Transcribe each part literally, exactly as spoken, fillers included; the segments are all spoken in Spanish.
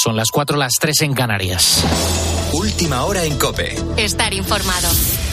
Son las cuatro, las tres en Canarias. Última hora en COPE. Estar informado.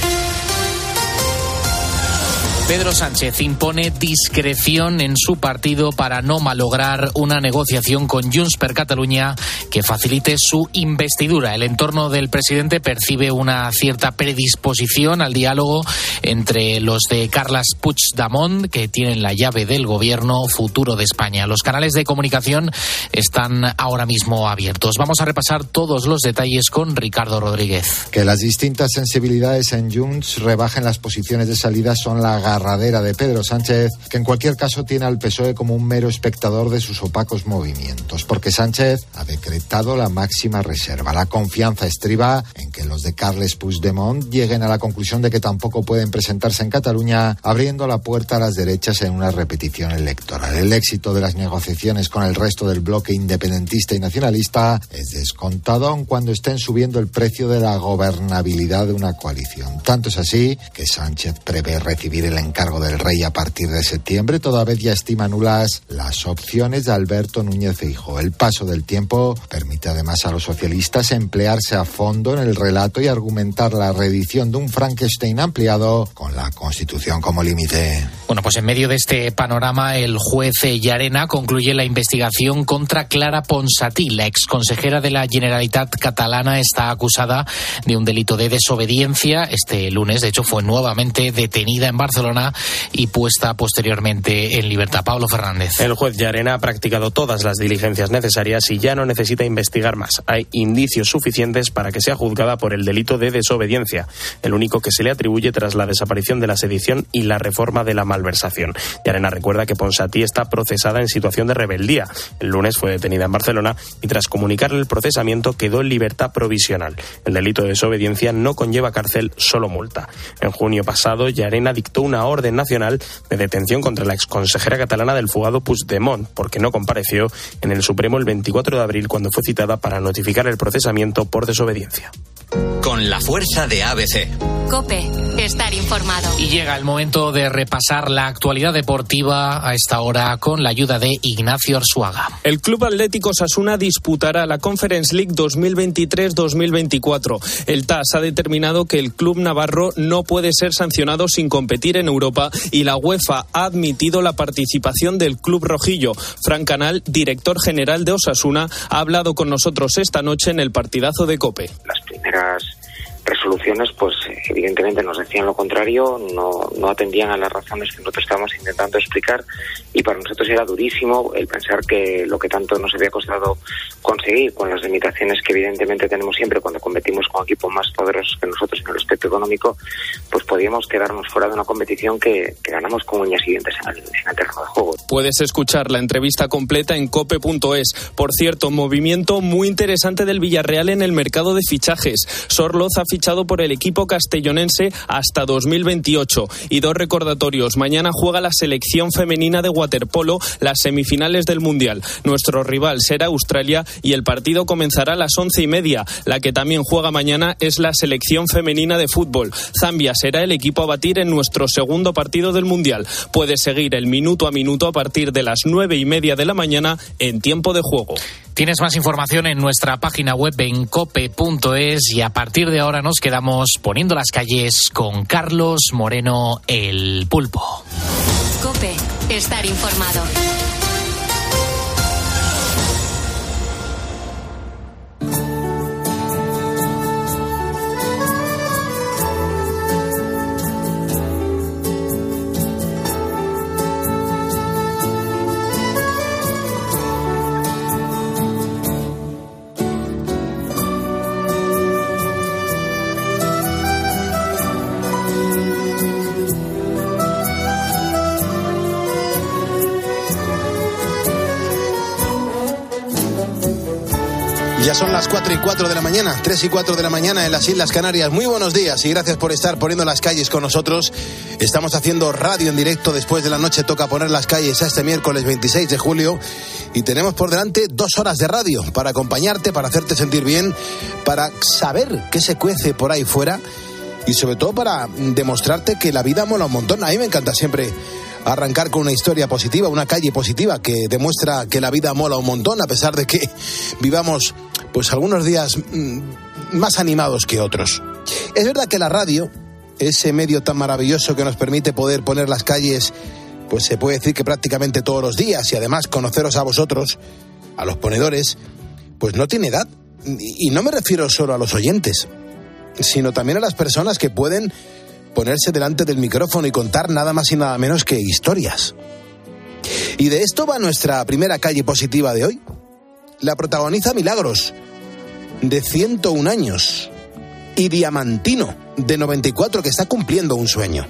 Pedro Sánchez impone discreción en su partido para no malograr una negociación con Junts per Catalunya que facilite su investidura. El entorno del presidente percibe una cierta predisposición al diálogo entre los de Carles Puigdemont, que tienen la llave del gobierno futuro de España. Los canales de comunicación están ahora mismo abiertos. Vamos a repasar todos los detalles con Ricardo Rodríguez. Que las distintas sensibilidades en Junts rebajen las posiciones de salida son la agarradera de Pedro Sánchez, que en cualquier caso tiene al P S O E como un mero espectador de sus opacos movimientos, porque Sánchez ha decretado la máxima reserva. La confianza estriba en que los de Carles Puigdemont lleguen a la conclusión de que tampoco pueden presentarse en Cataluña, abriendo la puerta a las derechas en una repetición electoral. El éxito de las negociaciones con el resto del bloque independentista y nacionalista es descontado aun cuando estén subiendo el precio de la gobernabilidad de una coalición. Tanto es así que Sánchez prevé recibir el encargo del rey a partir de septiembre, toda vez ya estima nulas las opciones de Alberto Núñez Feijóo. El paso del tiempo permite además a los socialistas emplearse a fondo en el relato y argumentar la reedición de un Frankenstein ampliado con la Constitución como límite. Bueno, pues en medio de este panorama, el juez Llarena concluye la investigación contra Clara Ponsatí. La exconsejera de la Generalitat catalana está acusada de un delito de desobediencia. Este lunes, de hecho, fue nuevamente detenida en Barcelona y puesta posteriormente en libertad. Pablo Fernández. El juez Llarena ha practicado todas las diligencias necesarias y ya no necesita investigar más. Hay indicios suficientes para que sea juzgada por el delito de desobediencia, el único que se le atribuye tras la desaparición de la sedición y la reforma de la malversación. Llarena recuerda que Ponsatí está procesada en situación de rebeldía. El lunes fue detenida en Barcelona y tras comunicarle el procesamiento quedó en libertad provisional. El delito de desobediencia no conlleva cárcel, solo multa. En junio pasado, Llarena dictó una orden nacional de detención contra la exconsejera catalana del fugado Puigdemont, porque no compareció en el Supremo el veinticuatro de abril cuando fue citada para notificar el procesamiento por desobediencia. Con la fuerza de A B C. COPE, estar informado. Y llega el momento de repasar la actualidad deportiva a esta hora con la ayuda de Ignacio Arzuaga. El Club Atlético Osasuna disputará la Conference League dos mil veintitrés dos mil veinticuatro. El T A S ha determinado que el club navarro no puede ser sancionado sin competir en Europa y la UEFA ha admitido la participación del club rojillo. Fran Canal, director general de Osasuna, ha hablado con nosotros esta noche en el partidazo de COPE. Las primeras resoluciones, pues evidentemente nos decían lo contrario, no, no atendían a las razones que nosotros estábamos intentando explicar y para nosotros era durísimo el pensar que lo que tanto nos había costado conseguir con las limitaciones que evidentemente tenemos siempre cuando competimos con equipos más poderosos que nosotros en el aspecto económico, pues podíamos quedarnos fuera de una competición que, que ganamos con uñas y dientes en el, en el terreno de juego. Puedes escuchar la entrevista completa en cope punto es. Por cierto, movimiento muy interesante del Villarreal en el mercado de fichajes. Sorloz ha fichado por el equipo castellonense hasta dos mil veintiocho. Y dos recordatorios. Mañana juega la selección femenina de waterpolo las semifinales del Mundial. Nuestro rival será Australia y el partido comenzará a las once y media. La que también juega mañana es la selección femenina de fútbol. Zambia será el equipo a batir en nuestro segundo partido del Mundial. Puedes seguir el minuto a minuto a partir de las nueve y media de la mañana en tiempo de juego. Tienes más información en nuestra página web en cope punto es y a partir de ahora nos quedamos poniendo las calles con Carlos Moreno, el Pulpo. COPE, estar informado. Ya son las cuatro y cuatro de la mañana, tres y cuatro de la mañana en las Islas Canarias. Muy buenos días y gracias por estar poniendo las calles con nosotros. Estamos haciendo radio en directo. Después de la noche toca poner las calles a este miércoles veintiséis de julio y tenemos por delante dos horas de radio para acompañarte, para hacerte sentir bien, para saber qué se cuece por ahí fuera y sobre todo para demostrarte que la vida mola un montón. A mí me encanta siempre arrancar con una historia positiva, una calle positiva que demuestra que la vida mola un montón, a pesar de que vivamos pues algunos días mmm, más animados que otros. Es verdad que la radio, ese medio tan maravilloso que nos permite poder poner las calles, pues se puede decir que prácticamente todos los días, y además conoceros a vosotros, a los ponedores, pues no tiene edad. Y no me refiero solo a los oyentes, sino también a las personas que pueden ponerse delante del micrófono y contar nada más y nada menos que historias. Y de esto va nuestra primera calle positiva de hoy. La protagoniza Milagros, de ciento un años, y Diamantino, de noventa y cuatro, que está cumpliendo un sueño.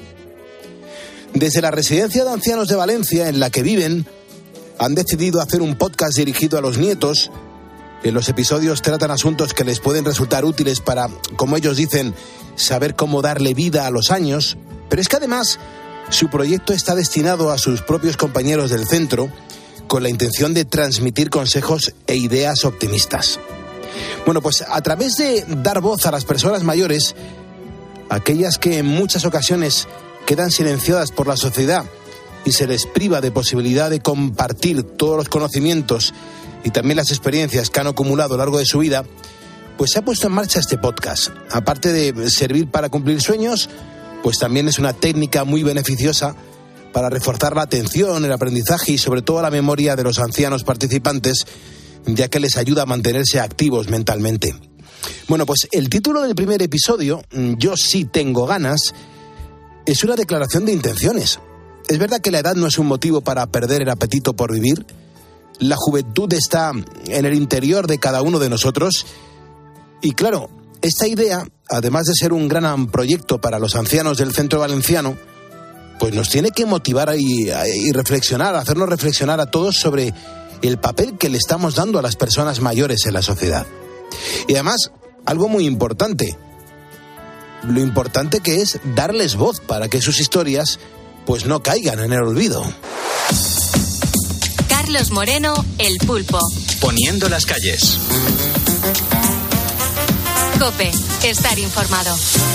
Desde la residencia de ancianos de Valencia, en la que viven, han decidido hacer un podcast dirigido a los nietos. En los episodios tratan asuntos que les pueden resultar útiles para, como ellos dicen, saber cómo darle vida a los años. Pero es que además su proyecto está destinado a sus propios compañeros del centro, con la intención de transmitir consejos e ideas optimistas. Bueno, pues a través de dar voz a las personas mayores, aquellas que en muchas ocasiones quedan silenciadas por la sociedad y se les priva de posibilidad de compartir todos los conocimientos y también las experiencias que han acumulado a lo largo de su vida, pues se ha puesto en marcha este podcast. Aparte de servir para cumplir sueños, pues también es una técnica muy beneficiosa para reforzar la atención, el aprendizaje y sobre todo la memoria de los ancianos participantes, ya que les ayuda a mantenerse activos mentalmente. Bueno, pues el título del primer episodio, Yo sí tengo ganas, es una declaración de intenciones. Es verdad que la edad no es un motivo para perder el apetito por vivir. La juventud está en el interior de cada uno de nosotros. Y claro, esta idea, además de ser un gran proyecto para los ancianos del centro valenciano, pues nos tiene que motivar y, y reflexionar, hacernos reflexionar a todos sobre el papel que le estamos dando a las personas mayores en la sociedad. Y además, algo muy importante, lo importante que es darles voz para que sus historias pues no caigan en el olvido. Carlos Moreno, El Pulpo. Poniendo las calles. COPE, estar informado.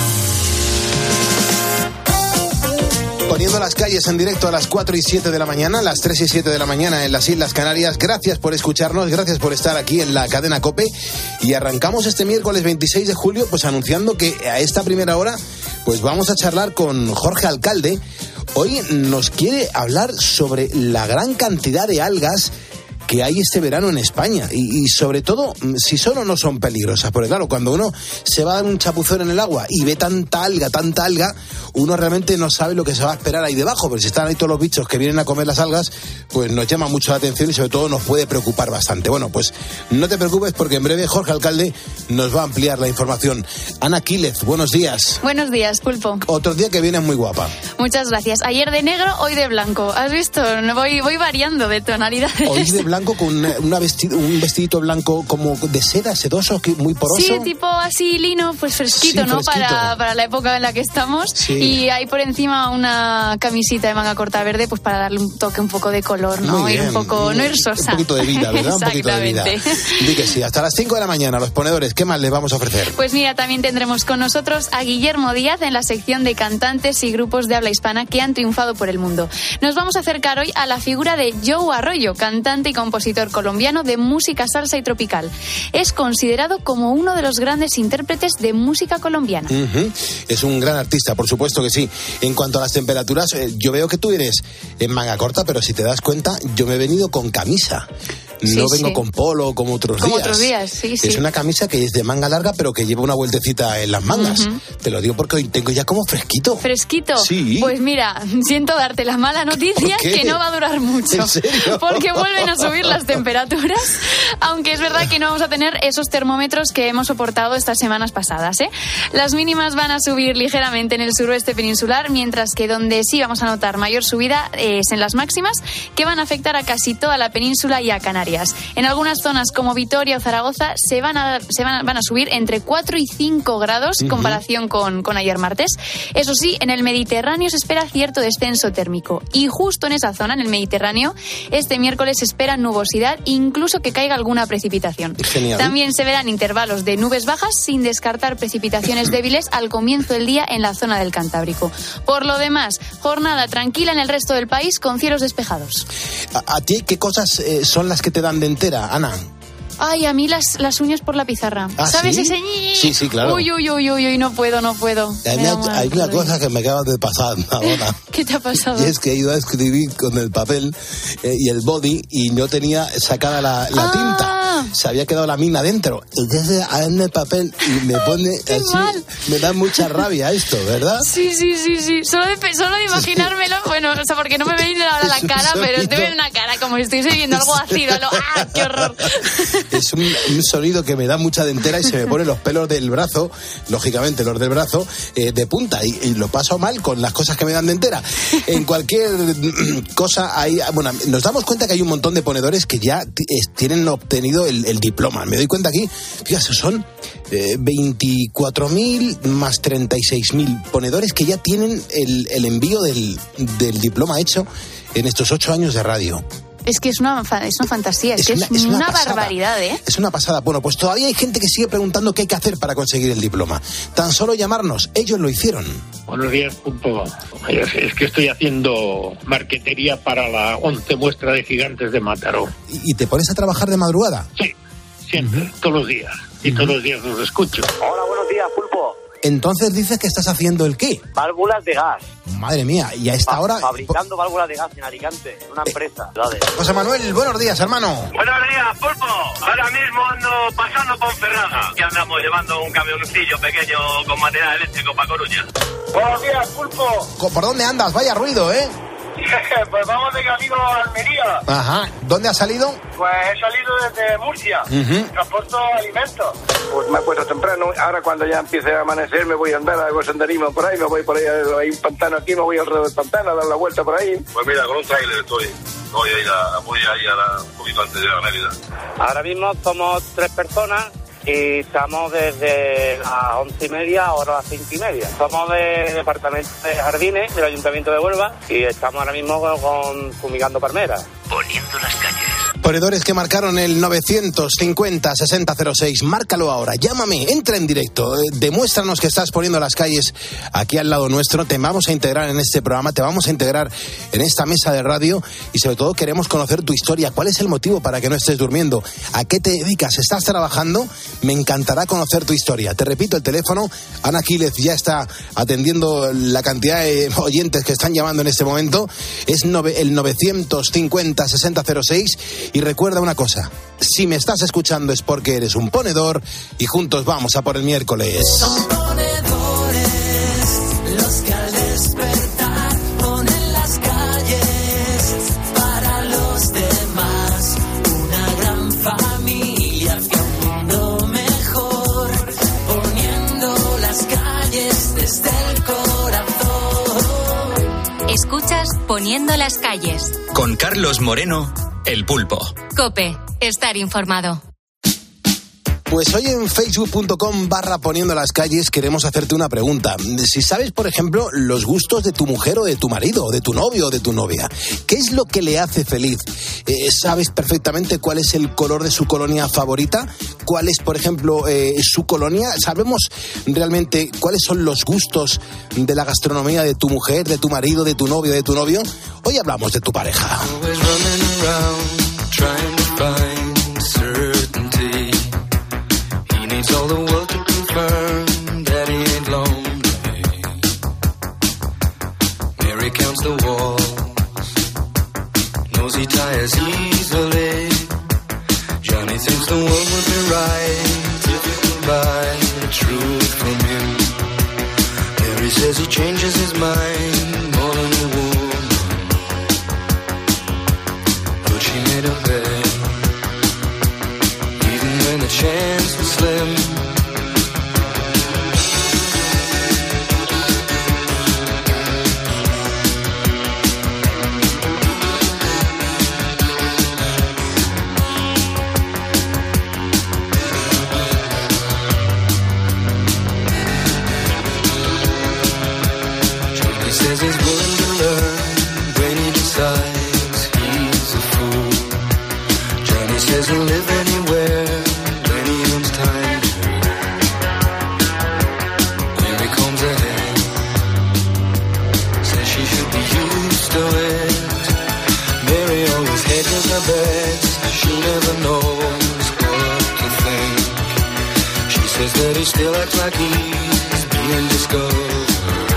Poniendo las calles en directo a las cuatro y siete de la mañana, las tres y siete de la mañana en las Islas Canarias. Gracias por escucharnos, gracias por estar aquí en la cadena COPE. Y arrancamos este miércoles veintiséis de julio pues anunciando que a esta primera hora pues vamos a charlar con Jorge Alcalde. Hoy nos quiere hablar sobre la gran cantidad de algas que hay este verano en España y, y sobre todo si solo o no son peligrosas, porque claro, cuando uno se va a dar un chapuzón en el agua y ve tanta alga, tanta alga, uno realmente no sabe lo que se va a esperar ahí debajo, pero si están ahí todos los bichos que vienen a comer las algas, pues nos llama mucho la atención y sobre todo nos puede preocupar bastante. Bueno, pues no te preocupes porque en breve Jorge Alcalde nos va a ampliar la información. Ana Quílez, buenos días. Buenos días, Pulpo. Otro día que vienes muy guapa. Muchas gracias. Ayer de negro, hoy de blanco. ¿Has visto? Voy, voy variando de tonalidades. Hoy de blanco con una, una vestido, un vestidito blanco como de seda, sedoso, muy poroso. Sí, tipo así lino, pues fresquito, sí, ¿no? Fresquito. Para, para la época en la que estamos. Sí. Y hay por encima una camisita de manga corta verde, pues para darle un toque un poco de color, ¿no? Muy bien. Ir un poco, muy, no ir sosa. Un poquito de vida, ¿verdad? Un poquito de vida. Di que sí, hasta las cinco de la mañana, los ponedores, ¿qué más les vamos a ofrecer? Pues mira, también tendremos con nosotros a Guillermo Díaz en la sección de cantantes y grupos de habla hispana que han triunfado por el mundo. Nos vamos a acercar hoy a la figura de Joe Arroyo, cantante y compositor colombiano de música salsa y tropical. Es considerado como uno de los grandes intérpretes de música colombiana. Uh-huh. Es un gran artista, por supuesto que sí. En cuanto a las temperaturas, eh, yo veo que tú eres en manga corta, pero si te das cuenta, yo me he venido con camisa. Sí, no vengo sí. con polo como otros como días. Otros días sí, sí. Es una camisa que es de manga larga, pero que lleva una vueltecita en las mangas. Uh-huh. Te lo digo porque hoy tengo ya como fresquito. ¿Fresquito? Sí. Pues mira, siento darte la mala noticia que no va a durar mucho. ¿En serio? Porque vuelven a subir las temperaturas, aunque es verdad que no vamos a tener esos termómetros que hemos soportado estas semanas pasadas, ¿eh? Las mínimas van a subir ligeramente en el suroeste peninsular, mientras que donde sí vamos a notar mayor subida es en las máximas, que van a afectar a casi toda la península y a Canarias. Canarias. En algunas zonas como Vitoria o Zaragoza se van a, se van a, van a subir entre cuatro y cinco grados en uh-huh. comparación con, con ayer martes. Eso sí, en el Mediterráneo se espera cierto descenso térmico. Y justo en esa zona, en el Mediterráneo, este miércoles se espera nubosidad, incluso que caiga alguna precipitación. Genial. También se verán intervalos de nubes bajas, sin descartar precipitaciones débiles al comienzo del día en la zona del Cantábrico. Por lo demás, jornada tranquila en el resto del país con cielos despejados. ¿A, a ti qué cosas eh, son las que te dan de entera, Ana? Ay, a mí las, las uñas por la pizarra. ¿Ah, ¿Sabes sí? ese? Sí, sí, claro. Uy, uy, uy, uy, uy, no puedo, no puedo. Hay, una, hay una cosa que me acaba de pasar ahora. ¿Qué te ha pasado? Y es que he ido a escribir con el papel eh, y el body y no tenía sacada la, la ah. tinta. Se había quedado la mina dentro. Entonces, en el papel y me pone Qué así. Mal. Me da mucha rabia esto, ¿verdad? Sí, sí, sí, sí. Solo de, solo de imaginármelo, bueno, o sea, porque no me veis ahora la cara, pero estoy viendo una cara como si estuviese viendo algo ácido. Lo, ¡ah, qué horror! Es un, un sonido que me da mucha dentera y se me ponen los pelos del brazo, lógicamente los del brazo, eh, de punta y, y lo paso mal con las cosas que me dan dentera. En cualquier cosa hay, bueno, nos damos cuenta que hay un montón de ponedores que ya t- tienen obtenido el, el diploma. Me doy cuenta aquí, fíjate, son eh, veinticuatro mil más treinta y seis mil ponedores que ya tienen el, el envío del, del diploma hecho en estos ocho años de radio. Es que es una, es una fantasía, es, es que una, es, es una, una barbaridad, ¿eh? Es una pasada. Bueno, pues todavía hay gente que sigue preguntando qué hay que hacer para conseguir el diploma. Tan solo llamarnos, ellos lo hicieron. Buenos días, Pulpo. Es que estoy haciendo marquetería para la once muestra de gigantes de Mataró. ¿Y, y te pones a trabajar de madrugada? Sí, siempre, uh-huh. todos los días. Y uh-huh. todos los días los escucho. Hola, buenos días, Pulpo. Entonces dices que estás haciendo ¿el qué? Válvulas de gas. Madre mía, y a esta Fa- hora... Fabricando válvulas de gas en Alicante, en una empresa. Eh. José Manuel, buenos días, hermano. Buenos días, Pulpo. Ahora mismo ando pasando por Ferrada, que andamos llevando un camioncillo pequeño con material eléctrico para Coruña. Buenos días, Pulpo. ¿Por dónde andas? Vaya ruido, ¿eh? Pues vamos de camino a Almería. Ajá. ¿Dónde has salido? Pues he salido desde Murcia. Uh-huh. Transporto alimentos. Pues me he puesto temprano. Ahora cuando ya empiece a amanecer me voy a andar, hago senderismo por ahí, me voy por ahí, hay un pantano aquí, me voy alrededor del pantano a dar la vuelta por ahí. Pues mira, con un trailer estoy. Voy a ir a, voy a, ir a la, un poquito antes de llegar a Mérida. Ahora mismo somos tres personas. Y estamos desde las once y media ahora a las cinco y media. Somos del departamento de jardines del Ayuntamiento de Huelva y estamos ahora mismo con, con fumigando palmeras. Poniendo las calles. Ponedores que marcaron el novecientos cincuenta sesenta cero seis. Márcalo ahora, llámame, entra en directo, eh, demuéstranos que estás poniendo las calles aquí al lado nuestro. Te vamos a integrar en este programa, te vamos a integrar en esta mesa de radio y sobre todo queremos conocer tu historia. ¿Cuál es el motivo para que no estés durmiendo? ¿A qué te dedicas? ¿Estás trabajando? Me encantará conocer tu historia. Te repito el teléfono. Ana Quílez ya está atendiendo la cantidad de oyentes que están llamando en este momento. Es nove, el novecientos cincuenta sesenta cero seis. Y recuerda una cosa, si me estás escuchando es porque eres un ponedor y juntos vamos a por el miércoles. Son ponedores los que al despertar ponen las calles para los demás. Una gran familia hacia un mundo mejor, poniendo las calles desde el corazón. Escuchas Poniendo las calles. Con Carlos Moreno, El Pulpo. COPE, estar informado. Pues hoy en facebook.com barra poniendo las calles queremos hacerte una pregunta. Si sabes, por ejemplo, los gustos de tu mujer o de tu marido, o de tu novio o de tu novia, ¿qué es lo que le hace feliz? Eh, ¿Sabes perfectamente cuál es el color de su colonia favorita? ¿Cuál es, por ejemplo, eh, su colonia? ¿Sabemos realmente cuáles son los gustos de la gastronomía de tu mujer, de tu marido, de tu novio, de tu novio? Hoy hablamos de tu pareja. All the world to confirm that he ain't lonely. Mary counts the walls, knows he tires easily. Johnny thinks the world would be right if he could buy the truth from him. Mary says he changes his mind more than a woman, but she made a bet, even when the chance was slim. says that he still acts like he's being discovered,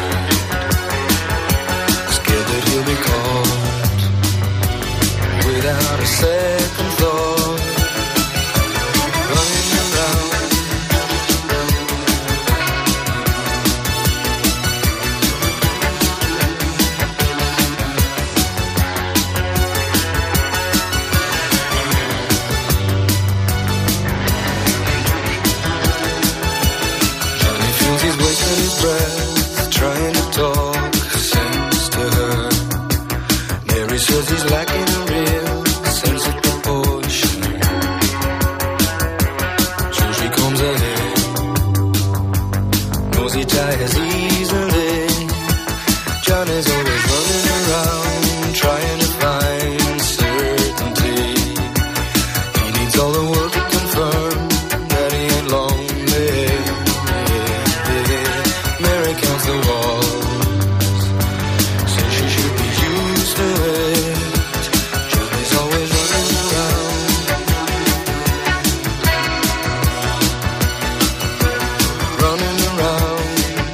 scared that he'll be caught without a second thought, running around. Breath, trying to talk sense to her. Mary says he's lacking a real sense of proportion. So she comes ahead, knows he tires easily. John is always running around, trying to find certainty. He needs all the world to confirm that he ain't lonely. The walls, says she should be used to it. Johnny's always running around, running around.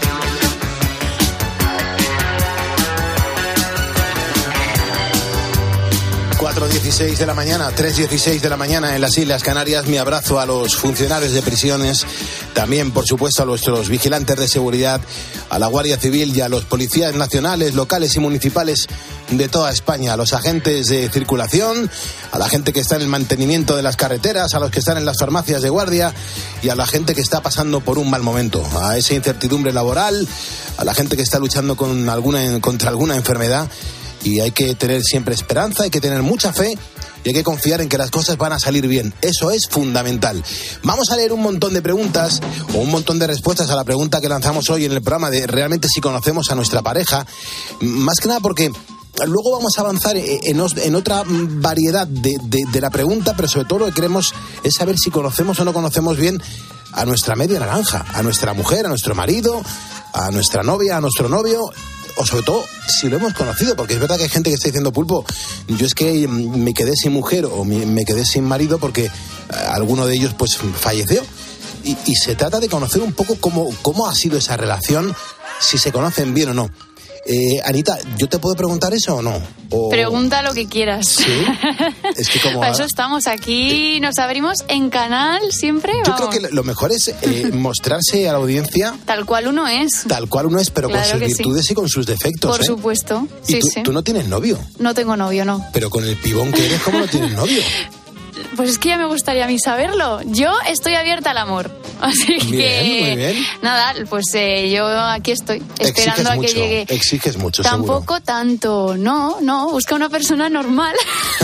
cuatro dieciséis de la mañana, tres dieciséis de la mañana en las Islas Canarias. Mi abrazo a los funcionarios de prisiones, también por supuesto a nuestros vigilantes de seguridad, a la Guardia Civil y a los policías nacionales, locales y municipales de toda España, a los agentes de circulación, a la gente que está en el mantenimiento de las carreteras, a los que están en las farmacias de guardia y a la gente que está pasando por un mal momento, a esa incertidumbre laboral, a la gente que está luchando con alguna, contra alguna enfermedad. Y hay que tener siempre esperanza, hay que tener mucha fe y hay que confiar en que las cosas van a salir bien. Eso es fundamental. Vamos a leer un montón de preguntas o un montón de respuestas a la pregunta que lanzamos hoy en el programa de realmente si conocemos a nuestra pareja. Más que nada porque luego vamos a avanzar en, en otra variedad de, de, de la pregunta, pero sobre todo lo que queremos es saber si conocemos o no conocemos bien a nuestra media naranja, a nuestra mujer, a nuestro marido, a nuestra novia, a nuestro novio. O sobre todo, si lo hemos conocido, porque es verdad que hay gente que está diciendo, Pulpo, yo es que me quedé sin mujer o me quedé sin marido porque alguno de ellos pues falleció. Y, y se trata de conocer un poco cómo, cómo ha sido esa relación, si se conocen bien o no. Eh, Anita, ¿yo te puedo preguntar eso o no? O... Pregunta lo que quieras. Sí. Es que como... Para eso estamos aquí, nos abrimos en canal siempre. Yo vamos. creo que lo mejor es eh, mostrarse a la audiencia... Tal cual uno es. Tal cual uno es, pero claro con sus virtudes sí. y con sus defectos. Por ¿eh? supuesto. ¿Y sí, tú, sí. tú no tienes novio? No tengo novio, no. Pero con el pibón que eres, ¿cómo no tienes novio? Pues es que ya me gustaría a mí saberlo. Yo estoy abierta al amor. Así bien, que... Muy bien. Nada, pues eh, yo aquí estoy, esperando Exiges a mucho, que llegue. Exiges mucho, Tampoco seguro. tanto, no, no, busca una persona normal.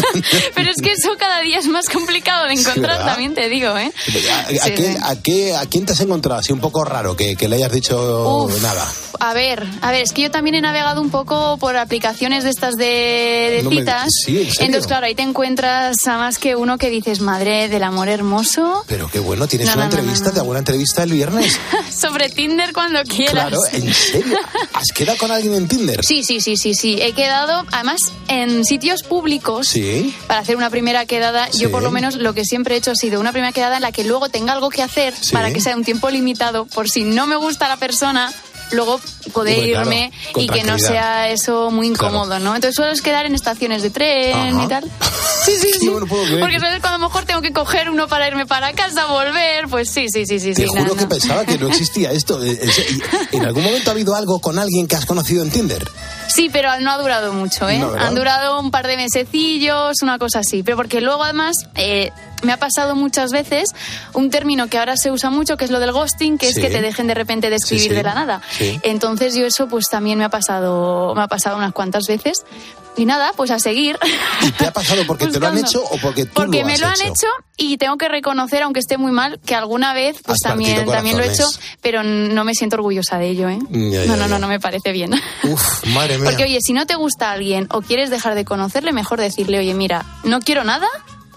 Pero es que eso cada día es más complicado de encontrar, Sí, también te digo, ¿eh? ¿A, a, Sí, qué, sí. a, qué, ¿A quién te has encontrado así un poco raro que, que le hayas dicho Uf, nada? A ver, a ver, es que yo también he navegado un poco por aplicaciones de estas de, de No me- citas. sí, ¿en serio? Entonces, claro, ahí te encuentras a más que uno que dices, madre del amor hermoso. Pero qué bueno, ¿tienes No, una no, no, entrevista? no, no. ¿Te hago una entrevista el viernes? Sobre Tinder cuando quieras. Claro, ¿en serio? ¿Has quedado con alguien en Tinder? Sí, sí, sí, sí, sí. He quedado, además, en sitios públicos. Sí. Para hacer una primera quedada, Sí. yo por lo menos lo que siempre he hecho ha sido una primera quedada en la que luego tenga algo que hacer Sí. para que sea un tiempo limitado, por si no me gusta la persona, luego poder Hombre, claro, irme con y que no tranquilidad. sea eso muy incómodo, Claro. ¿no? Entonces suelo quedar en estaciones de tren Ajá. y tal. Sí, sí, sí. No me lo puedo creer. Porque sabes cuando a lo mejor tengo que coger uno para irme para casa, volver, pues sí, sí, sí, sí. Te sí, juro no, que no. pensaba que no existía esto. Eh, eh, ¿En algún momento ha habido algo con alguien que has conocido en Tinder? Sí, pero no ha durado mucho, ¿eh? No, ¿verdad? Han durado un par de mesecillos, una cosa así. Pero porque luego, además, eh, me ha pasado muchas veces un término que ahora se usa mucho, que es lo del ghosting, que Sí. es que te dejen de repente de escribir Sí, sí. de la nada. Sí. Entonces yo eso pues también me ha pasado, me ha pasado unas cuantas veces. Y nada, pues a seguir. ¿Y te ha pasado porque te lo han Buscando. hecho o porque tú Porque lo me has lo han hecho? hecho y tengo que reconocer, aunque esté muy mal, que alguna vez pues Has partido también, también lo he hecho, corazones. pero no me siento orgullosa de ello, ¿eh? Ya, ya, no, no, ya. no, no me parece bien. Uf, madre mía. Porque, oye, si no te gusta alguien o quieres dejar de conocerle, mejor decirle, oye, mira, no quiero nada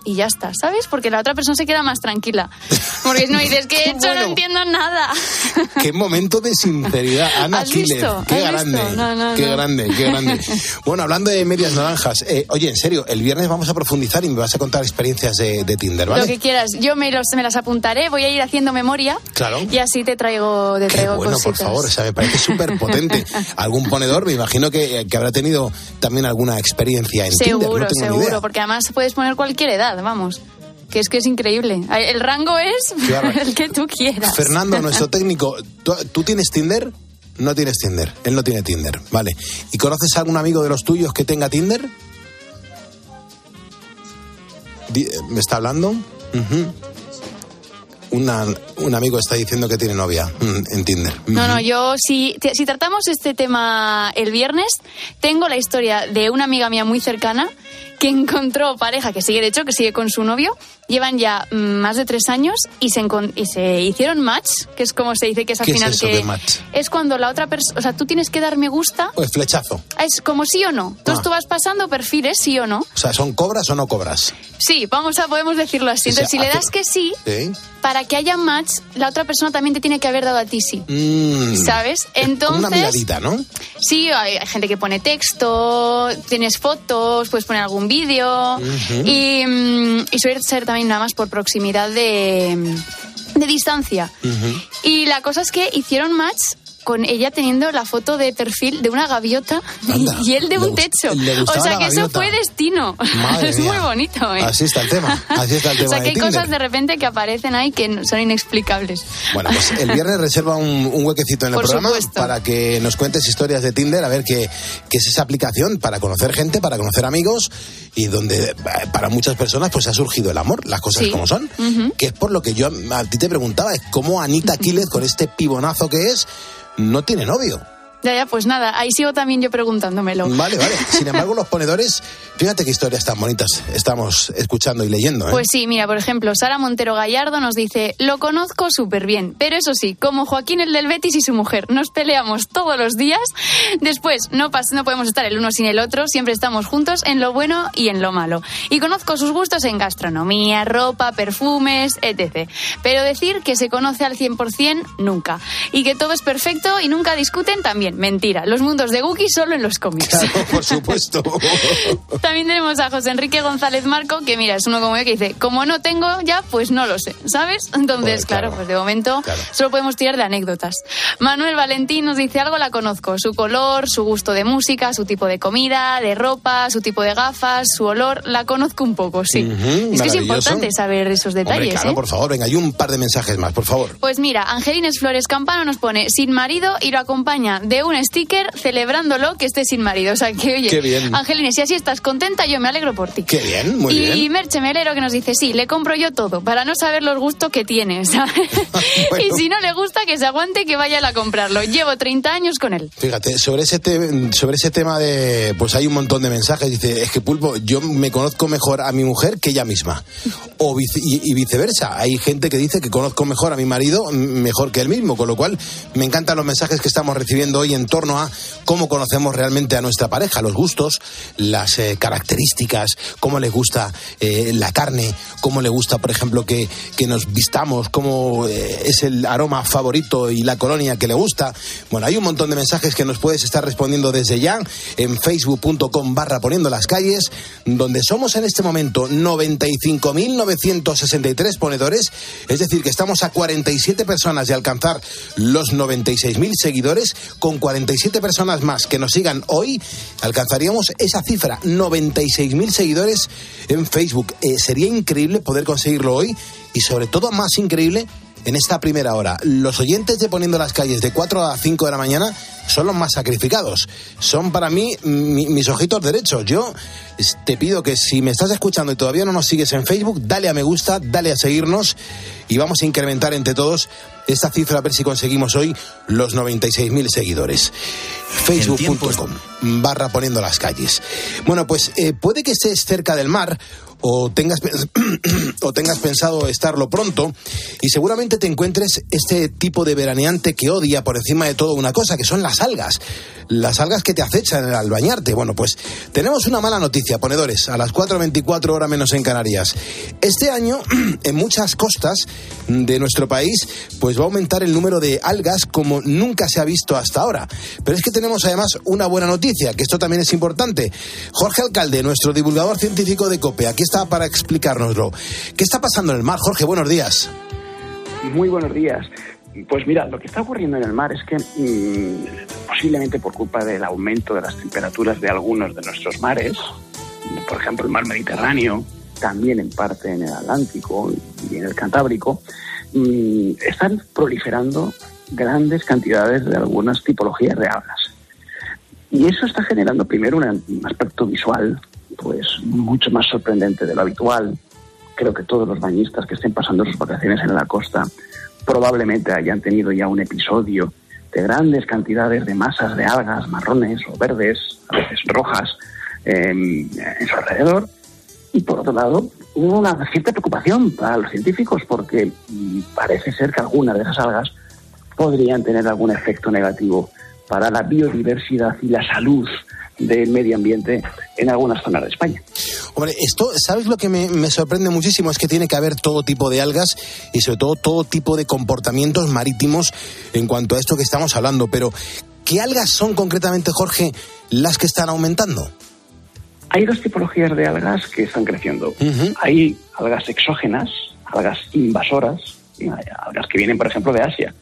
y ya está, ¿sabes? Porque la otra persona se queda más tranquila. Porque no dices que he hecho, bueno, no entiendo nada. Qué momento de sinceridad, Ana ¿Has Quiles. visto? Qué ¿Has grande, visto? No, no, qué no. grande, qué grande. Bueno, hablando de medias naranjas, eh, oye, en serio, el viernes vamos a profundizar y me vas a contar experiencias de, de Tinder, ¿vale? Lo que quieras. Yo me, los, me las apuntaré, voy a ir haciendo memoria. Claro. Y así te traigo, te traigo Qué bueno, cositas. por favor, o sea, me parece súper potente. Algún ponedor, me imagino que, que habrá tenido también alguna experiencia en Seguro, Tinder, no tengo seguro, ni idea. porque además puedes poner cualquier edad, vamos. Que es que es increíble. El rango es el que tú quieras. Fernando, nuestro técnico, ¿tú, ¿tú tienes Tinder? No tienes Tinder, él no tiene Tinder, vale. ¿Y conoces a algún amigo de los tuyos que tenga Tinder? Di- ¿Me está hablando? Uh-huh. Una, un amigo está diciendo que tiene novia mm, en Tinder. No, no, yo si, si tratamos este tema el viernes, tengo la historia de una amiga mía muy cercana que encontró pareja, que sigue de hecho, que sigue con su novio, llevan ya mm, más de tres años y se, encon- y se hicieron match, que es como se dice que es al ¿Qué final es eso que de match? es cuando la otra persona, o sea, tú tienes que dar me gusta, Pues flechazo. es como sí o no. Entonces Ah. tú vas pasando perfiles, sí o no. O sea, ¿son cobras o no cobras? Sí, vamos a, podemos decirlo así. O sea, Entonces, si le hace- das que sí, ¿Sí? para que haya match, la otra persona también te tiene que haber dado a ti sí. Mm. ¿Sabes? Entonces, Como una miradita, ¿no? sí, hay, hay gente que pone texto, tienes fotos, puedes poner algún vídeo. Ujú. y, mm, y suele ser también nada más por proximidad de, de distancia. Ujú. Y la cosa es que hicieron match con ella teniendo la foto de perfil de una gaviota Anda, y él de le un gust- techo. le O gustaba sea la que eso gaviota. fue destino. Madre Es mía. muy bonito, ¿eh? Así está el tema, así está el tema O sea que de hay Tinder. cosas de repente que aparecen ahí que no- son inexplicables. Bueno, pues el viernes reserva un, un huequecito en el Por programa supuesto. para que nos cuentes historias de Tinder, a ver qué, qué es esa aplicación para conocer gente, para conocer amigos y donde eh, para muchas personas pues ha surgido el amor, las cosas Sí. como son. Ujú. Que es por lo que yo a ti te preguntaba, es cómo Anita Quiles, con este pibonazo que es, no tiene novio. Ya, ya, pues nada, ahí sigo también yo preguntándomelo. Vale, vale. Sin embargo, los ponedores, fíjate qué historias tan bonitas estamos escuchando y leyendo, ¿eh? Pues sí, mira, por ejemplo, Sara Montero Gallardo nos dice: lo conozco súper bien, pero eso sí, como Joaquín el del Betis y su mujer, nos peleamos todos los días. Después, no, pas- no podemos estar el uno sin el otro, siempre estamos juntos en lo bueno y en lo malo. Y conozco sus gustos en gastronomía, ropa, perfumes, etcétera. Pero decir que se conoce al cien por ciento, nunca. Y que todo es perfecto y nunca discuten, también. Mentira. Los mundos de Guki solo en los cómics. Claro, por supuesto. También tenemos a José Enrique González Marco, que mira, es uno como yo que dice: como no tengo ya, pues no lo sé, ¿sabes? Entonces, Pues, claro, claro. pues de momento Claro. solo podemos tirar de anécdotas. Manuel Valentín nos dice: algo la conozco, su color, su gusto de música, su tipo de comida, de ropa, su tipo de gafas, su olor, la conozco un poco, sí. Ujú, es que es maravilloso. importante saber esos detalles, Hombre, claro, ¿eh? por favor, venga, hay un par de mensajes más, por favor. Pues mira, Angelines Flores Campano nos pone: sin marido, y lo acompaña de un sticker celebrándolo que esté sin marido. O sea que, oye, Qué bien. Angelines, si así estás contenta, yo me alegro por ti. Qué bien, muy y bien. Merche Melero que nos dice: sí, le compro yo todo, para no saber los gustos que tiene, ¿sabes? Bueno. Y si no le gusta, que se aguante y que vaya él a comprarlo. Llevo treinta años con él. Fíjate, sobre ese, te- sobre ese tema de... Pues hay un montón de mensajes. Dice, es que Pulpo, yo me conozco mejor a mi mujer que ella misma. O vice- y, y viceversa. Hay gente que dice que conozco mejor a mi marido mm, mejor que él mismo. Con lo cual, me encantan los mensajes que estamos recibiendo hoy en torno a cómo conocemos realmente a nuestra pareja. Los gustos, las eh, características, cómo les gusta eh, la carne, cómo le gusta, por ejemplo, que, que nos vistamos, cómo eh, es el aroma favorito y la colonia que le gusta. Bueno, hay un montón de mensajes que nos puedes estar respondiendo desde ya en facebook punto com barra poniendo las calles, donde somos en este momento noventa y cinco mil novecientos sesenta y tres ponedores, es decir, que estamos a cuarenta y siete personas de alcanzar los noventa y seis mil seguidores. Con cuarenta y siete personas más que nos sigan hoy, alcanzaríamos esa cifra, noventa y seis mil seguidores en Facebook. Eh, sería increíble poder conseguirlo hoy y sobre todo más increíble en esta primera hora. Los oyentes de Poniendo las Calles de cuatro a cinco de la mañana son los más sacrificados. Son para mí mi, mis ojitos derechos. Yo te pido que si me estás escuchando y todavía no nos sigues en Facebook, dale a me gusta, dale a seguirnos y vamos a incrementar entre todos esta cifra, a ver si conseguimos hoy los noventa y seis mil seguidores. facebook punto com barra Poniendo las Calles. Bueno, pues eh, puede que estés cerca del mar o tengas, o tengas pensado estarlo pronto, y seguramente te encuentres este tipo de veraneante que odia por encima de todo una cosa, que son las algas. Las algas que te acechan al bañarte. Bueno, pues tenemos una mala noticia, ponedores, a las cuatro veinticuatro, hora menos en Canarias. Este año, en muchas costas de nuestro país, pues va a aumentar el número de algas como nunca se ha visto hasta ahora. Pero es que tenemos además una buena noticia, que esto también es importante. Jorge Alcalde, nuestro divulgador científico de COPE, aquí está para explicárnoslo. ¿Qué está pasando en el mar? Jorge, buenos días. Muy buenos días. Pues mira, lo que está ocurriendo en el mar es que mmm, posiblemente por culpa del aumento de las temperaturas de algunos de nuestros mares, por ejemplo el mar Mediterráneo, también en parte en el Atlántico y en el Cantábrico, mmm, están proliferando grandes cantidades de algunas tipologías de algas. Y eso está generando primero un, un aspecto visual pues mucho más sorprendente de lo habitual. Creo que todos los bañistas que estén pasando sus vacaciones en la costa probablemente hayan tenido ya un episodio de grandes cantidades de masas de algas marrones o verdes, a veces rojas, eh, en su alrededor. Y por otro lado, hubo una cierta preocupación para los científicos porque parece ser que algunas de esas algas podrían tener algún efecto negativo para la biodiversidad y la salud del medio ambiente en algunas zonas de España. Hombre, esto, ¿sabes lo que me, me sorprende muchísimo? Es que tiene que haber todo tipo de algas y sobre todo todo tipo de comportamientos marítimos en cuanto a esto que estamos hablando. Pero, ¿qué algas son concretamente, Jorge, las que están aumentando? Hay dos tipologías de algas que están creciendo. Uh-huh. Hay algas exógenas, algas invasoras, algas que vienen, por ejemplo, de Asia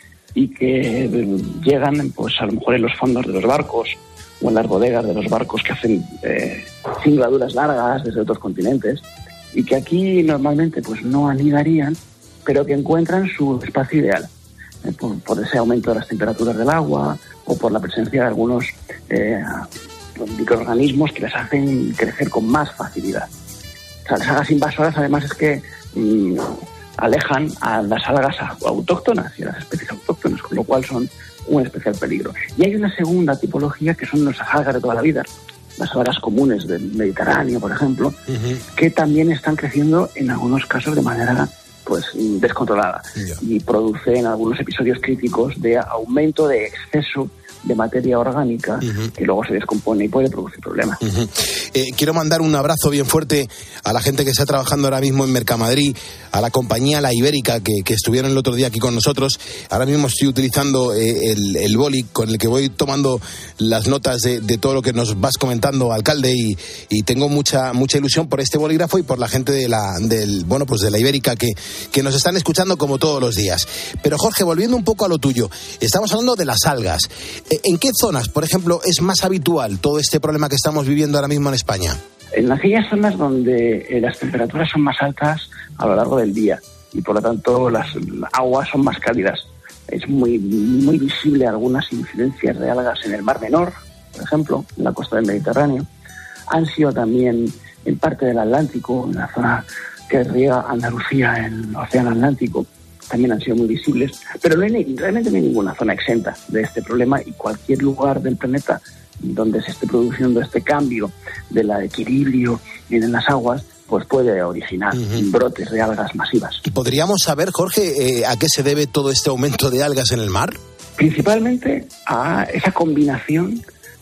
y que llegan, pues a lo mejor en los fondos de los barcos o en las bodegas de los barcos que hacen eh, singladuras largas desde otros continentes y que aquí normalmente pues no anidarían, pero que encuentran su espacio ideal eh, por, por ese aumento de las temperaturas del agua o por la presencia de algunos eh, microorganismos que les hacen crecer con más facilidad. O sea, las algas invasoras además es que mmm, alejan a las algas autóctonas y a las especies autóctonas, con lo cual son un especial peligro. Y hay una segunda tipología que son nuestras algas de toda la vida, las algas comunes del Mediterráneo, por ejemplo, uh-huh. que también están creciendo en algunos casos de manera pues descontrolada yeah. y producen algunos episodios críticos de aumento de exceso de materia orgánica uh-huh. que luego se descompone y puede producir problemas. Uh-huh. Eh, quiero mandar un abrazo bien fuerte a la gente que está trabajando ahora mismo en Mercamadrid, a la compañía La Ibérica que, que estuvieron el otro día aquí con nosotros. Ahora mismo estoy utilizando eh, el, el boli con el que voy tomando las notas de, de todo lo que nos vas comentando, alcalde, y, y tengo mucha mucha ilusión por este bolígrafo y por la gente de la del bueno pues de La Ibérica que, que nos están escuchando como todos los días. Pero Jorge, volviendo un poco a lo tuyo, estamos hablando de las algas. ¿En qué zonas, por ejemplo, es más habitual todo este problema que estamos viviendo ahora mismo en España? En aquellas zonas donde eh, las temperaturas son más altas a lo largo del día y por lo tanto las aguas son más cálidas. Es muy, muy visible algunas incidencias de algas en el Mar Menor, por ejemplo, en la costa del Mediterráneo. Han sido también en parte del Atlántico, en la zona que riega Andalucía, en el Océano Atlántico. También han sido muy visibles, pero no hay, realmente no hay ninguna zona exenta de este problema y cualquier lugar del planeta donde se esté produciendo este cambio del equilibrio en las aguas, pues puede originar uh-huh. brotes de algas masivas. ¿Podríamos saber, Jorge, eh, a qué se debe todo este aumento de algas en el mar? Principalmente a esa combinación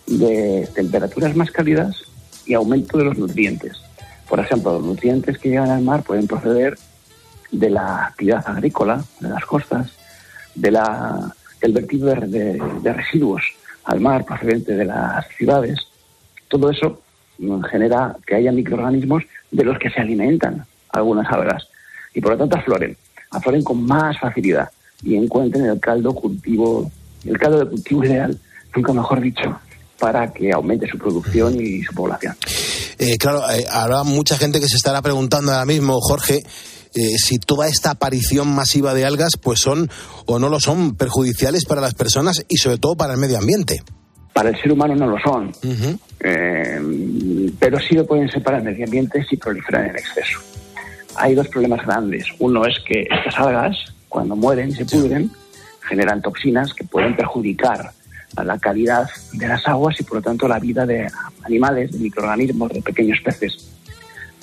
de temperaturas más cálidas y aumento de los nutrientes. Por ejemplo, los nutrientes que llegan al mar pueden proceder de la actividad agrícola, de las costas, de la, del vertido de, de, de residuos al mar procedente de las ciudades. Todo eso genera que haya microorganismos de los que se alimentan algunas algas y por lo tanto afloren, afloren con más facilidad y encuentren el caldo cultivo, el caldo de cultivo ideal, nunca mejor dicho, para que aumente su producción y su población. Eh, claro, eh, habrá mucha gente que se estará preguntando ahora mismo, Jorge, Eh, si toda esta aparición masiva de algas pues son o no lo son perjudiciales para las personas y sobre todo para el medio ambiente. Para el ser humano no lo son, uh-huh. eh, pero sí lo pueden ser para el medio ambiente si proliferan en exceso. Hay dos problemas grandes. Uno es que estas algas, cuando mueren y se pudren, generan toxinas que pueden perjudicar a la calidad de las aguas y por lo tanto la vida de animales, de microorganismos, de pequeños peces.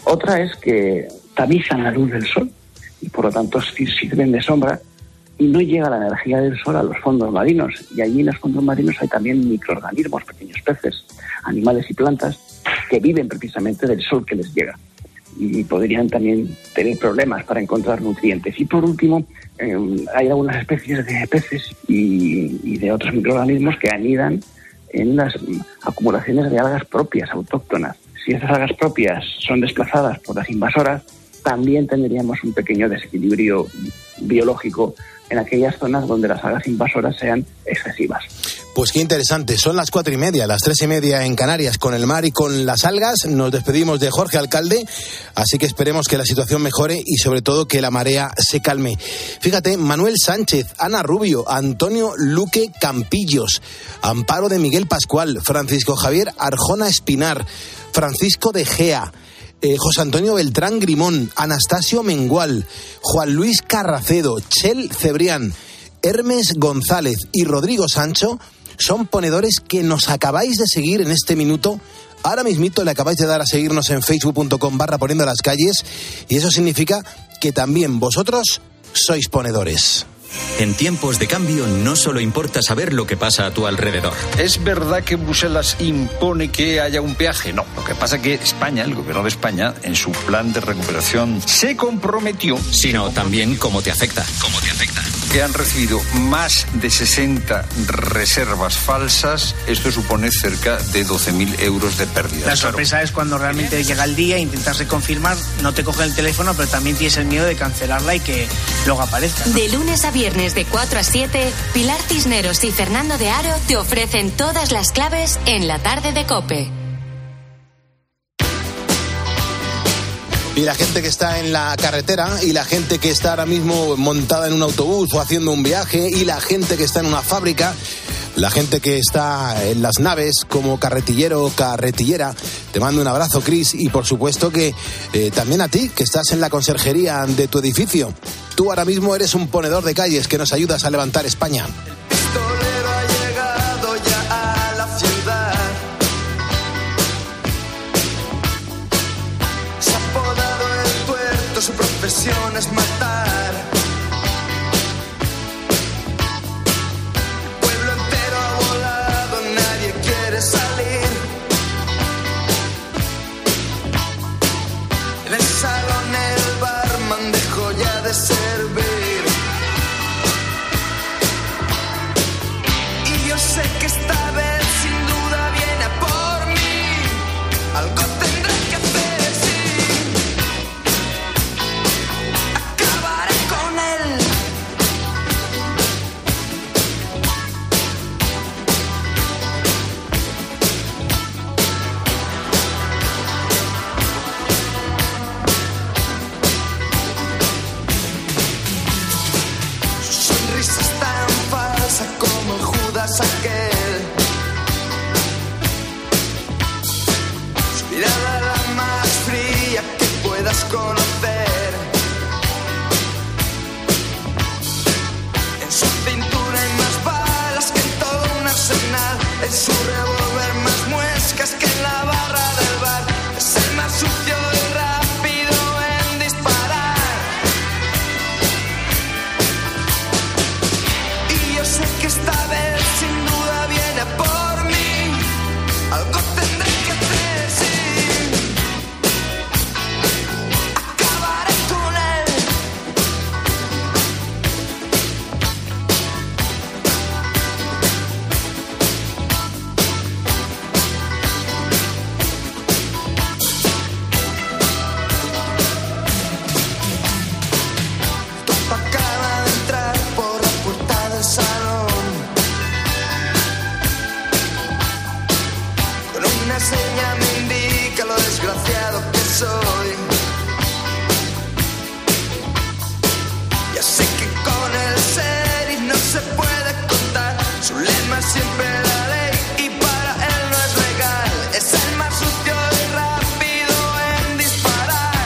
Otra es que tamizan la luz del sol y por lo tanto sirven de sombra y no llega la energía del sol a los fondos marinos. Y allí en los fondos marinos hay también microorganismos, pequeños peces, animales y plantas que viven precisamente del sol que les llega. Y podrían también tener problemas para encontrar nutrientes. Y por último, eh, hay algunas especies de peces y, y de otros microorganismos que anidan en las acumulaciones de algas propias, autóctonas. Si esas algas propias son desplazadas por las invasoras, también tendríamos un pequeño desequilibrio biológico en aquellas zonas donde las algas invasoras sean excesivas. Pues qué interesante, son las cuatro y media, las tres y media en Canarias, con el mar y con las algas. Nos despedimos de Jorge Alcalde, así que esperemos que la situación mejore y sobre todo que la marea se calme. Fíjate, Manuel Sánchez, Ana Rubio, Antonio Luque Campillos, Amparo de Miguel Pascual, Francisco Javier Arjona Espinar, Francisco de Gea, Eh, José Antonio Beltrán Grimón, Anastasio Mengual, Juan Luis Carracedo, Chel Cebrián, Hermes González y Rodrigo Sancho son ponedores que nos acabáis de seguir en este minuto. Ahora mismito le acabáis de dar a seguirnos en facebook punto com barra poniendo las calles y eso significa que también vosotros sois ponedores. En tiempos de cambio no solo importa saber lo que pasa a tu alrededor. ¿Es verdad que Bruselas impone que haya un peaje? No, lo que pasa es que España, el gobierno de España, en su plan de recuperación se comprometió... Sino también cómo te afecta. ¿Cómo te afecta? Que han recibido más de sesenta reservas falsas. Esto supone cerca de doce mil euros de pérdida. La sorpresa claro. es cuando realmente llega el día, intentas reconfirmar, no te cogen el teléfono, pero también tienes el miedo de cancelarla y que luego aparezca, ¿no? De lunes a viernes de cuatro a siete, Pilar Cisneros y Fernando de Aro te ofrecen todas las claves en la tarde de COPE. Y la gente que está en la carretera, y la gente que está ahora mismo montada en un autobús o haciendo un viaje, y la gente que está en una fábrica, la gente que está en las naves como carretillero o carretillera, te mando un abrazo, Cris, y por supuesto que eh, también a ti, que estás en la conserjería de tu edificio. Tú ahora mismo eres un ponedor de calles que nos ayudas a levantar España. Su profesión es matar. Pueblo entero ha volado, nadie quiere salir. En el salón el barman dejó ya de servir. Y yo sé que esta vez sin duda viene a por mí. Algo tendré que hacer. Como el Judas aquel, su mirada la más fría que puedas conocer. En su cintura hay más balas que en todo un arsenal. En su revólver más muescas que en la barra del bar. Es el más sucio y rápido en disparar. Y yo sé que esta vez sin duda viene por mí. Algo tendré que hacer, sí. Acabaré con él. Topa acaba de entrar por la puerta del salón. Una seña me indica lo desgraciado que soy. Ya sé que con el ser y no se puede contar. Su lema es siempre la ley y para él no es legal. Es el más sucio y rápido en disparar.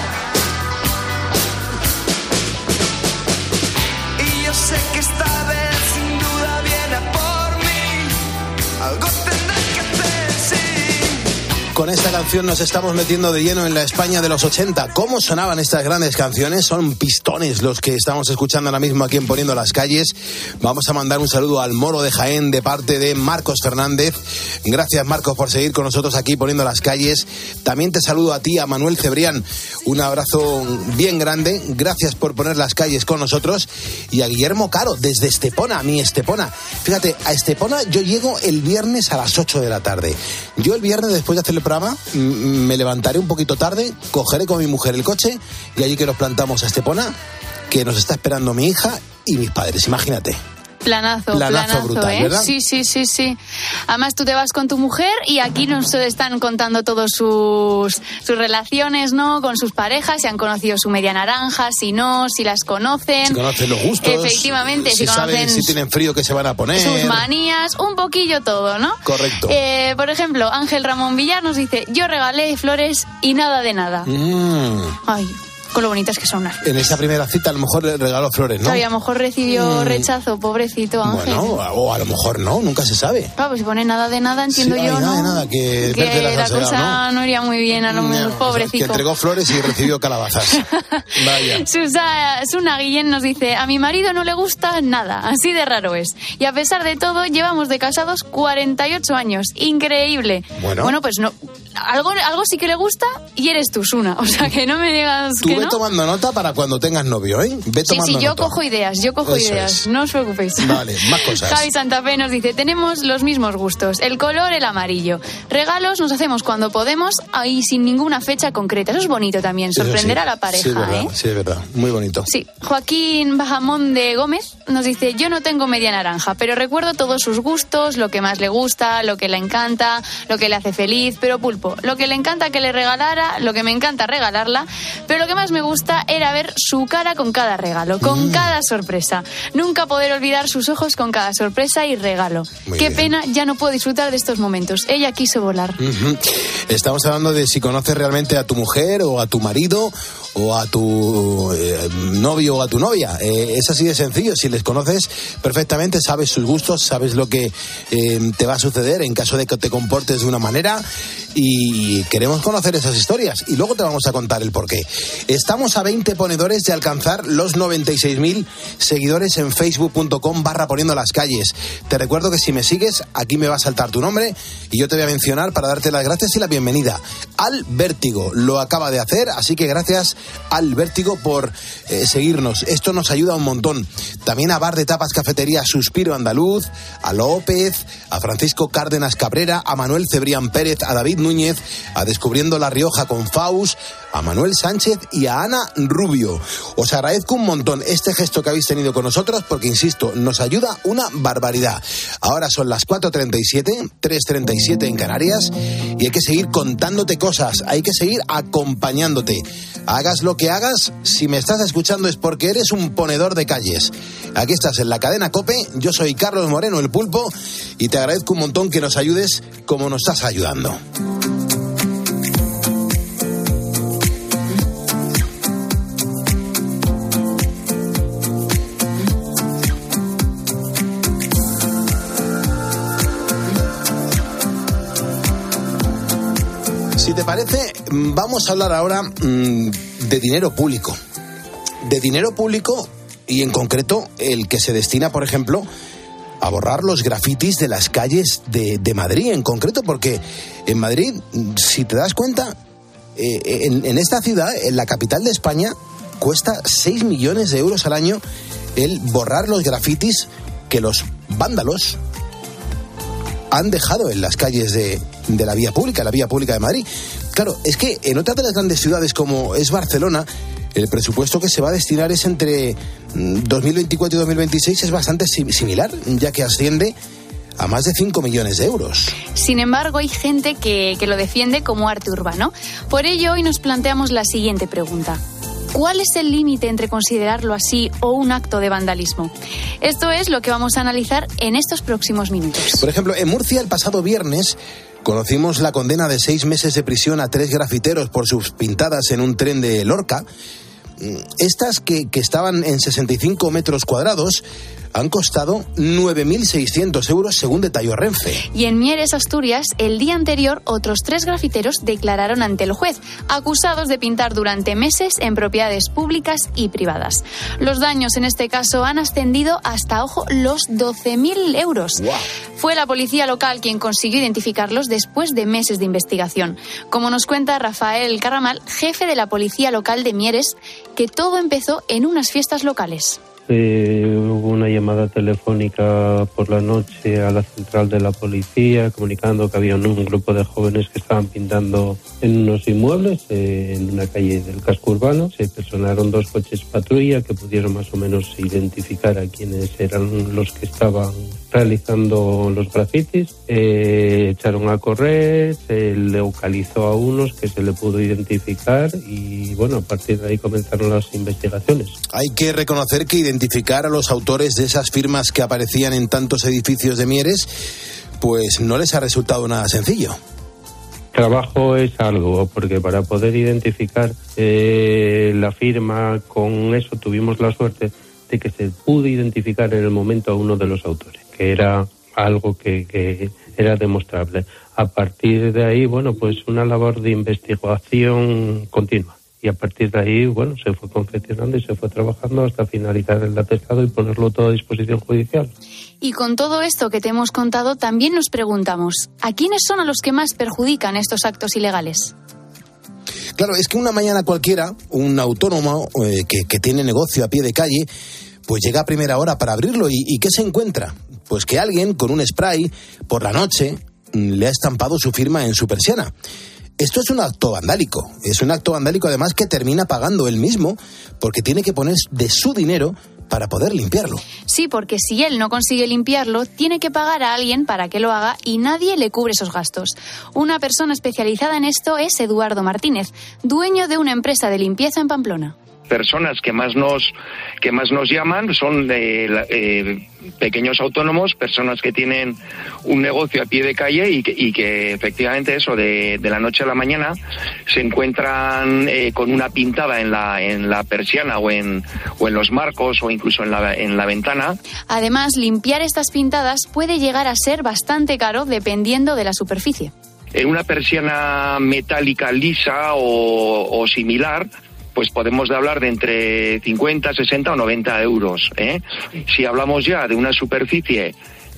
Y yo sé que esta vez sin duda viene a por mí. Algo tendré que hacer, sí. Con esta canción nos estamos metiendo de lleno en la España de los ochenta. ¿Cómo sonaban estas grandes canciones? Son pistones los que estamos escuchando ahora mismo aquí en Poniendo las Calles. Vamos a mandar un saludo al Moro de Jaén de parte de Marcos Fernández. Gracias, Marcos, por seguir con nosotros aquí Poniendo las Calles. También te saludo a ti, a Manuel Cebrián. Un abrazo bien grande. Gracias por poner las calles con nosotros. Y a Guillermo Caro, desde Estepona, mi Estepona. Fíjate, a Estepona yo llego el viernes a las ocho de la tarde. Yo el viernes, después de hacer el programa, me levantaré un poquito tarde, cogeré con mi mujer el coche y allí que nos plantamos a Estepona, que nos está esperando mi hija y mis padres, imagínate. Planazo, planazo, planazo, brutal, ¿eh? ¿verdad? Sí, sí, sí, sí. Además tú te vas con tu mujer y aquí nos están contando todos sus, sus relaciones, ¿no? Con sus parejas, si han conocido su media naranja, si no, si las conocen. Si conocen los gustos. Efectivamente, si, si conocen saben si tienen frío que se van a poner. Sus manías, un poquillo todo, ¿no? Correcto. Eh, por ejemplo, Ángel Ramón Villar nos dice, yo regalé flores y nada de nada. Mm. Ay, con lo bonitas que son unas flores. En esa primera cita a lo mejor le regaló flores, ¿no? Claro, y a lo mejor recibió Mm. rechazo, pobrecito Ángel. Bueno, o a lo mejor no, nunca se sabe. Claro, pues si pone nada de nada, entiendo Sí, yo, ay, ¿no? nada de nada, que que verde la la salsera, cosa ¿no? ¿no? iría muy bien a lo mejor, No, pobrecito. que entregó flores y recibió calabazas. Vaya. Susana, Suna Guillén nos dice, a mi marido no le gusta nada, así de raro es. Y a pesar de todo, llevamos de casados cuarenta y ocho años. Increíble. Bueno. Bueno, pues no, algo, algo sí que le gusta y eres tú, Suna. O sea, que no me digas Tú que ve no. tomando nota para cuando tengas novio, ¿eh? Ve Sí, tomando sí, yo nota. cojo ideas, yo cojo Eso ideas, es. no os preocupéis. Vale, más cosas. Javi Santa Fe nos dice, tenemos los mismos gustos, el color, el amarillo. Regalos nos hacemos cuando podemos y sin ninguna fecha concreta. Eso es bonito también, Eso sorprender sí. a la pareja, Sí, es verdad, ¿eh? sí, es verdad. Muy bonito. Sí, Joaquín Bajamón de Gómez nos dice, yo no tengo media naranja, pero recuerdo todos sus gustos, lo que más le gusta, lo que le encanta, lo que le hace feliz, pero Pulpo, lo que le encanta que le regalara, lo que me encanta regalarla, pero lo que más me gusta era ver su cara con cada regalo, con Mm. cada sorpresa. Nunca poder olvidar sus ojos con cada sorpresa y regalo. Muy Qué bien. pena, ya no puedo disfrutar de estos momentos. Ella quiso volar. Ujú. Estamos hablando de si conoces realmente a tu mujer o a tu marido o a tu eh, novio o a tu novia. Eh, es así de sencillo. Si les conoces perfectamente, sabes sus gustos, sabes lo que eh, te va a suceder en caso de que te comportes de una manera y queremos conocer esas historias y luego te vamos a contar el porqué. Estamos a veinte ponedores de alcanzar los noventa y seis mil seguidores en facebook punto com barra poniendo las calles. Te recuerdo que si me sigues, aquí me va a saltar tu nombre y yo te voy a mencionar para darte las gracias y la bienvenida. Al Vértigo lo acaba de hacer, así que gracias al Vértigo por eh, seguirnos. Esto nos ayuda un montón. También a Bar de Tapas Cafetería Suspiro Andaluz, a López, a Francisco Cárdenas Cabrera, a Manuel Cebrián Pérez, a David Núñez, a Descubriendo La Rioja con Faus, a Manuel Sánchez y a Ana Rubio. Os agradezco un montón este gesto que habéis tenido con nosotros porque, insisto, nos ayuda una barbaridad. Ahora son las cuatro treinta y siete, tres treinta y siete en Canarias y hay que seguir contándote cosas, hay que seguir acompañándote. Hagas lo que hagas, si me estás escuchando es porque eres un ponedor de calles. Aquí estás en la cadena COPE, yo soy Carlos Moreno, el Pulpo, y te agradezco un montón que nos ayudes como nos estás ayudando. Si te parece, vamos a hablar ahora mmm, de dinero público. De dinero público y en concreto el que se destina, por ejemplo, a borrar los grafitis de las calles de, de Madrid en concreto, porque en Madrid, si te das cuenta, eh, en, en esta ciudad, en la capital de España, cuesta seis millones de euros al año el borrar los grafitis que los vándalos han dejado en las calles de, de la vía pública, la vía pública de Madrid. Claro, es que en otras de las grandes ciudades como es Barcelona, el presupuesto que se va a destinar es entre dos mil veinticuatro y dos mil veintiséis es bastante similar, ya que asciende a más de cinco millones de euros. Sin embargo, hay gente que, que lo defiende como arte urbano. Por ello, hoy nos planteamos la siguiente pregunta. ¿Cuál es el límite entre considerarlo así o un acto de vandalismo? Esto es lo que vamos a analizar en estos próximos minutos. Por ejemplo, en Murcia el pasado viernes conocimos la condena de seis meses de prisión a tres grafiteros por sus pintadas en un tren de Lorca. Estas que, que estaban en sesenta y cinco metros cuadrados han costado nueve mil seiscientos euros según detalló Renfe. Y en Mieres, Asturias, el día anterior otros tres grafiteros declararon ante el juez, acusados de pintar durante meses en propiedades públicas y privadas. Los daños en este caso han ascendido hasta, ojo, los doce mil euros. Wow. Fue la policía local quien consiguió identificarlos después de meses de investigación. Como nos cuenta Rafael Carramal, jefe de la policía local de Mieres, que todo empezó en unas fiestas locales. Eh, hubo una llamada telefónica por la noche a la central de la policía comunicando que había un grupo de jóvenes que estaban pintando en unos inmuebles eh, en una calle del casco urbano. Se personaron dos coches patrulla que pudieron más o menos identificar a quienes eran los que estaban realizando los grafitis. Eh, echaron a correr, se localizó a unos que se le pudo identificar y bueno, a partir de ahí comenzaron las investigaciones. Hay que reconocer que identificar a los autores de esas firmas que aparecían en tantos edificios de Mieres, pues no les ha resultado nada sencillo. Trabajo es algo, porque para poder identificar eh, la firma, con eso tuvimos la suerte de que se pudo identificar en el momento a uno de los autores, que era algo que, que era demostrable. A partir de ahí, bueno, pues una labor de investigación continua. Y a partir de ahí, bueno, se fue confeccionando y se fue trabajando hasta finalizar el atestado y ponerlo todo a disposición judicial. Y con todo esto que te hemos contado, también nos preguntamos, ¿a quiénes son a los que más perjudican estos actos ilegales? Claro, es que una mañana cualquiera, un autónomo eh, que, que tiene negocio a pie de calle, pues llega a primera hora para abrirlo. ¿Y, y qué se encuentra? Pues que alguien con un spray, por la noche, le ha estampado su firma en su persiana. Esto es un acto vandálico, es un acto vandálico además que termina pagando él mismo porque tiene que poner de su dinero para poder limpiarlo. Sí, porque si él no consigue limpiarlo, tiene que pagar a alguien para que lo haga y nadie le cubre esos gastos. Una persona especializada en esto es Eduardo Martínez, dueño de una empresa de limpieza en Pamplona. Personas que más nos que más nos llaman son eh, eh, pequeños autónomos, personas que tienen un negocio a pie de calle y que, y que efectivamente eso de, de la noche a la mañana se encuentran eh, con una pintada en la en la persiana o en o en los marcos o incluso en la en la ventana. Además, limpiar estas pintadas puede llegar a ser bastante caro dependiendo de la superficie. En una persiana metálica lisa o, o similar, pues podemos hablar de entre cincuenta, sesenta o noventa euros, ¿eh? Si hablamos ya de una superficie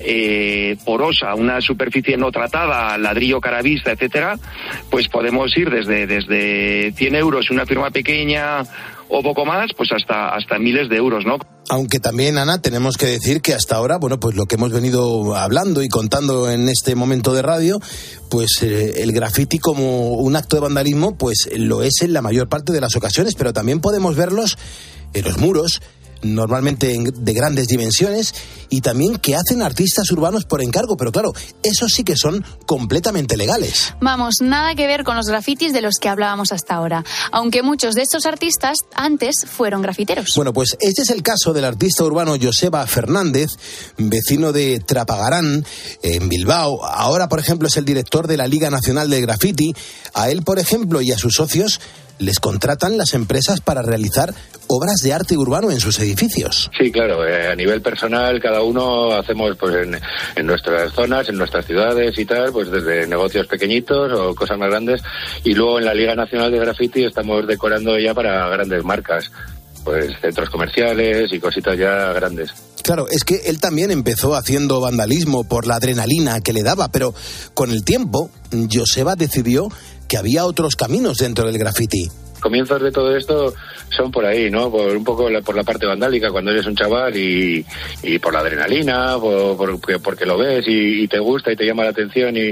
eh, porosa, una superficie no tratada, ladrillo cara vista, etcétera, pues podemos ir desde, desde cien euros, una firma pequeña o poco más, pues hasta, hasta miles de euros, ¿no? Aunque también, Ana, tenemos que decir que hasta ahora, bueno, pues lo que hemos venido hablando y contando en este momento de radio, pues eh, el graffiti como un acto de vandalismo, pues lo es en la mayor parte de las ocasiones, pero también podemos verlos en los muros, normalmente de grandes dimensiones, y también que hacen artistas urbanos por encargo, pero claro, esos sí que son completamente legales. Vamos, nada que ver con los grafitis de los que hablábamos hasta ahora, aunque muchos de estos artistas antes fueron grafiteros. Bueno, pues este es el caso del artista urbano Joseba Fernández, vecino de Trapagarán, en Bilbao. Ahora, por ejemplo, es el director de la Liga Nacional del Graffiti. A él, por ejemplo, y a sus socios les contratan las empresas para realizar obras de arte urbano en sus edificios. Sí, claro, eh, a nivel personal cada uno hacemos pues en, en nuestras zonas, en nuestras ciudades y tal, pues desde negocios pequeñitos o cosas más grandes, y luego en la Liga Nacional de Graffiti estamos decorando ya para grandes marcas, pues centros comerciales y cositas ya grandes. Claro, es que él también empezó haciendo vandalismo por la adrenalina que le daba, pero con el tiempo Joseba decidió que había otros caminos dentro del graffiti. Comienzos de todo esto son por ahí, ¿no? Por un poco la, por la parte vandálica, cuando eres un chaval y, y por la adrenalina, por, por, porque lo ves y, y te gusta y te llama la atención y,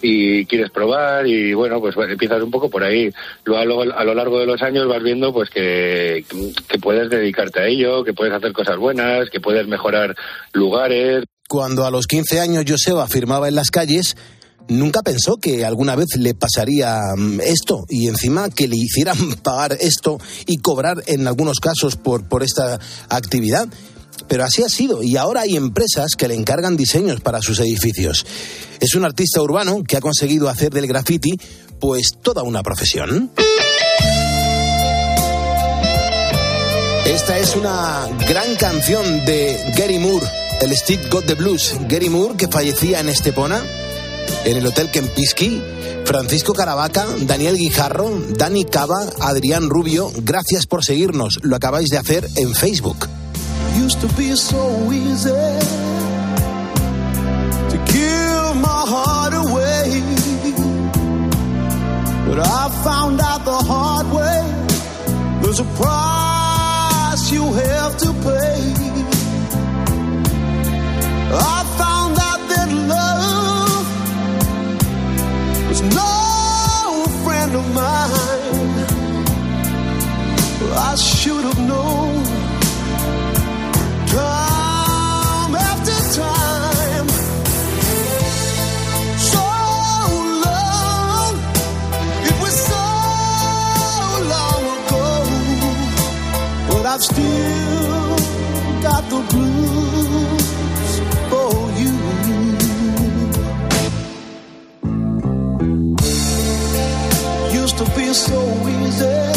y quieres probar y bueno, pues empiezas un poco por ahí. Luego a lo, a lo largo de los años vas viendo pues que, que puedes dedicarte a ello, que puedes hacer cosas buenas, que puedes mejorar lugares. Cuando a los quince años Joseba firmaba en las calles, nunca pensó que alguna vez le pasaría esto y encima que le hicieran pagar esto y cobrar en algunos casos por, por esta actividad. Pero así ha sido y ahora hay empresas que le encargan diseños para sus edificios. Es un artista urbano que ha conseguido hacer del graffiti pues toda una profesión. Esta es una gran canción de Gary Moore, el Steve Got the Blues. Gary Moore, que fallecía en Estepona, en el Hotel Kempinski. Francisco Caravaca, Daniel Guijarro, Dani Cava, Adrián Rubio, gracias por seguirnos. Lo acabáis de hacer en Facebook. Used to be so easy to give my heart away, but I found out the hard way there's a price you have to pay. I found out that love was no friend of mine. I should have known time after time. So long, it was so long ago, but I've still got the blues for you. Used to be so easy.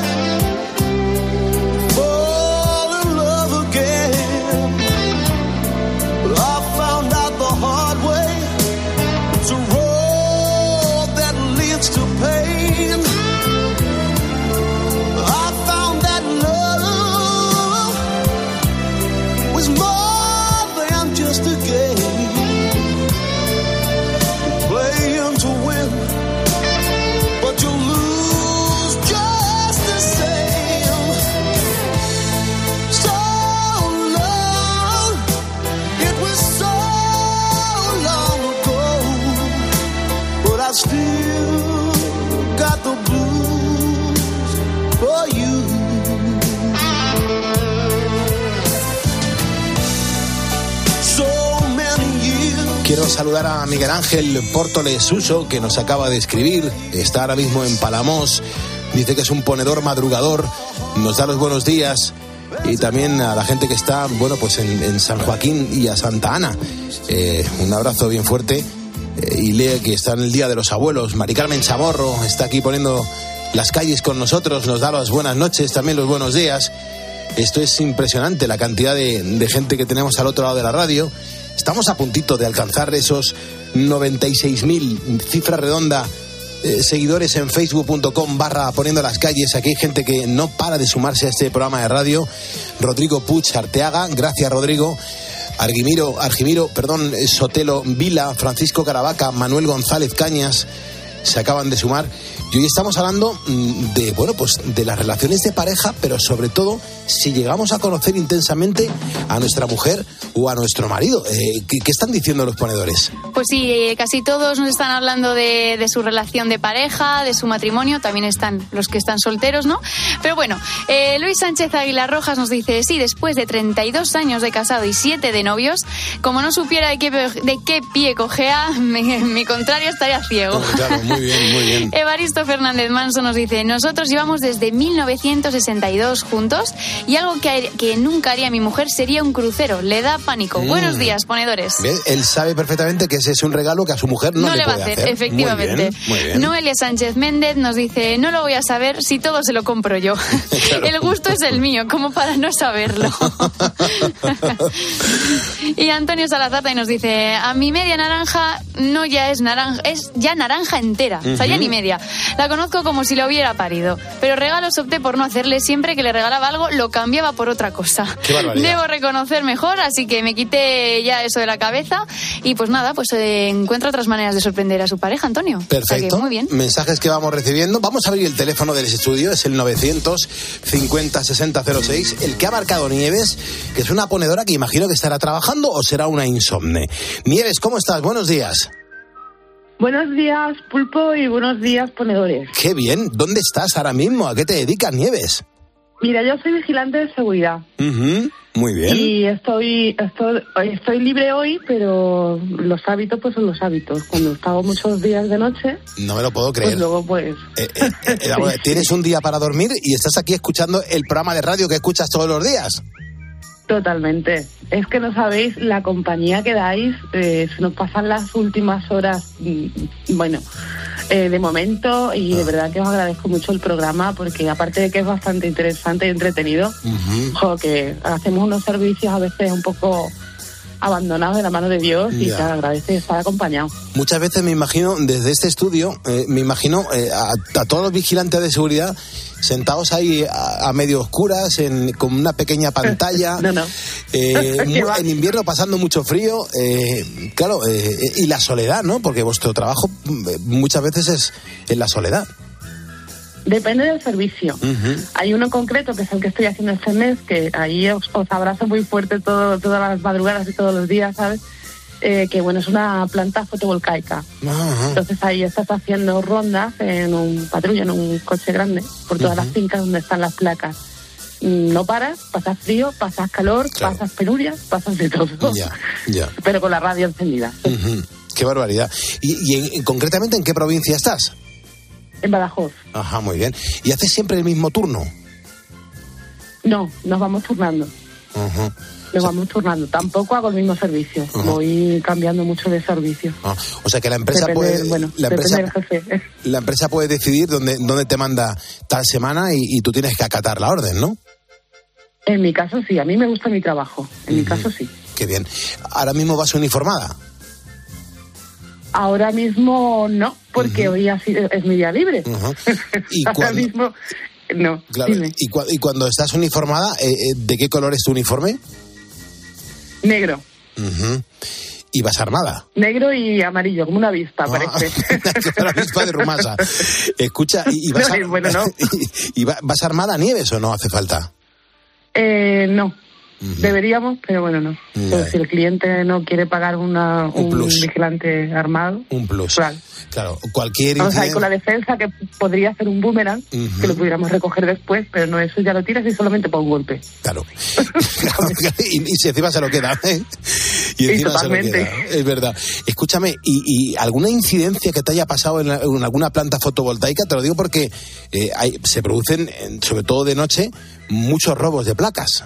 Quiero saludar a Miguel Ángel Pórtoles Suso, que nos acaba de escribir. Está ahora mismo en Palamos. Dice que es un ponedor madrugador. Nos da los buenos días. Y también a la gente que está, bueno, pues en, en San Joaquín y a Santa Ana. Eh, un abrazo bien fuerte. Eh, y lee que está en el Día de los Abuelos. Mari Carmen Chamorro está aquí poniendo las calles con nosotros. Nos da las buenas noches, también los buenos días. Esto es impresionante, la cantidad de, de gente que tenemos al otro lado de la radio. Estamos a puntito de alcanzar esos noventa y seis mil, cifra redonda, eh, seguidores en facebook punto com barra poniendo las calles. Aquí hay gente que no para de sumarse a este programa de radio. Rodrigo Puig Arteaga, gracias Rodrigo. Argimiro, Argimiro, perdón, Sotelo Vila, Francisco Caravaca, Manuel González Cañas, se acaban de sumar. Y hoy estamos hablando de, bueno, pues de las relaciones de pareja, pero sobre todo si llegamos a conocer intensamente a nuestra mujer o a nuestro marido. Eh, ¿qué, ¿Qué están diciendo los ponedores? Pues sí, eh, casi todos nos están hablando de, de su relación de pareja, de su matrimonio. También están los que están solteros, ¿no? Pero bueno, eh, Luis Sánchez Aguilar Rojas nos dice, sí, después de treinta y dos años de casado y siete de novios, como no supiera de qué, de qué pie cojea, mi, mi contrario estaría ciego. Claro, muy bien, muy bien. Evaristo Fernández Manso nos dice, nosotros llevamos desde mil novecientos sesenta y dos juntos y algo que, que nunca haría mi mujer sería un crucero. Le da pánico. Mm. Buenos días, ponedores. Bien, él sabe perfectamente que ese es un regalo que a su mujer no, no le, le puede va a hacer. hacer. Efectivamente. Muy bien, muy bien. Noelia Sánchez Méndez nos dice, no lo voy a saber si todo se lo compro yo. Claro. El gusto es el mío, como para no saberlo. Y Antonio Salazar nos dice, a mi media naranja no ya es naranja, es ya naranja entera. Uh-huh. O sea, ya ni media. La conozco como si lo hubiera parido. Pero regalos opté por no hacerle. Siempre que le regalaba algo, lo cambiaba por otra cosa. Qué barbaridad. Debo reconocer mejor, así que me quité ya eso de la cabeza. Y pues nada, pues eh, encuentra otras maneras de sorprender a su pareja, Antonio. Perfecto. O sea que muy bien. Mensajes que vamos recibiendo. Vamos a abrir el teléfono del estudio. Es el novecientos cincuenta sesenta cero seis. El que ha marcado Nieves, que es una ponedora que imagino que estará trabajando o será una insomne. Nieves, ¿cómo estás? Buenos días. Buenos días, Pulpo, y buenos días, ponedores. Qué bien. ¿Dónde estás ahora mismo? ¿A qué te dedicas, Nieves? Mira, yo soy vigilante de seguridad. Uh-huh. Muy bien. Y estoy, estoy estoy libre hoy, pero los hábitos pues son los hábitos. Cuando estaba muchos días de noche... No me lo puedo creer. Pues luego pues... Eh, eh, eh, eh, tienes un día para dormir y estás aquí escuchando el programa de radio que escuchas todos los días. Totalmente. Es que no sabéis la compañía que dais. Eh, se nos pasan las últimas horas. Bueno, Eh, de momento, y de verdad que os agradezco mucho el programa, porque aparte de que es bastante interesante y entretenido, uh-huh. jo, que hacemos unos servicios a veces un poco abandonados de la mano de Dios y yeah. te agradece estar acompañado. Muchas veces me imagino, desde este estudio, eh, me imagino eh, a, a todos los vigilantes de seguridad sentados ahí a, a medio oscuras, en, con una pequeña pantalla, no, no. Eh, en invierno pasando mucho frío, eh, claro, eh, y la soledad, ¿no? Porque vuestro trabajo muchas veces es en la soledad. Depende del servicio. Uh-huh. Hay uno en concreto, que es el que estoy haciendo este mes, que ahí os, os abrazo muy fuerte todo, todas las madrugadas y todos los días, ¿sabes? Eh, que bueno, es una planta fotovoltaica. Uh-huh. Entonces ahí estás haciendo rondas en un patrulla, en un coche grande, por todas uh-huh. las fincas donde están las placas. No paras, pasas frío, pasas calor, claro. pasas penurias, pasas de todo. Ya, ya. Pero con la radio encendida. Uh-huh. Qué barbaridad. ¿Y, y en, en, concretamente en qué provincia estás? En Badajoz. Ajá, muy bien. ¿Y haces siempre el mismo turno? No, nos vamos turnando. Uh-huh. Nos o sea, vamos turnando. Tampoco hago el mismo servicio. Uh-huh. Voy cambiando mucho de servicio. Uh-huh. O sea que la empresa depende, puede... Bueno, la empresa, depende del jefe. La empresa puede decidir dónde, dónde te manda tal semana y, y tú tienes que acatar la orden, ¿no? En mi caso sí. A mí me gusta mi trabajo. En uh-huh. mi caso sí. Qué bien. ¿Ahora mismo vas uniformada? Ahora mismo no, porque uh-huh. hoy ha sido, es mi día libre. Uh-huh. ¿Y Ahora cuando... mismo no. Claro. ¿Y, cu- y cuando estás uniformada, eh, de qué color es tu uniforme? Negro. Uh-huh. ¿Y vas armada? Negro y amarillo, como una avispa, ah, parece. Una avispa de Rumasa. Escucha, ¿y, y vas, no, a... bueno, no. ¿Y, y vas armada a Nieves o no hace falta? Eh, no. Uh-huh. Deberíamos, pero bueno, no. Pero si el cliente no quiere pagar una, un, un vigilante armado... Un plus. Claro. Claro, cualquier Vamos ahí con la defensa, que podría ser un boomerang, uh-huh. que lo pudiéramos recoger después, pero no, eso ya lo tiras y solamente para un golpe. Claro. y, y si encima se lo queda, ¿eh? Y encima sí, totalmente. Se lo queda. Es verdad. Escúchame, ¿y, y alguna incidencia que te haya pasado en, la, en alguna planta fotovoltaica? Te lo digo porque eh, hay, se producen, sobre todo de noche, muchos robos de placas.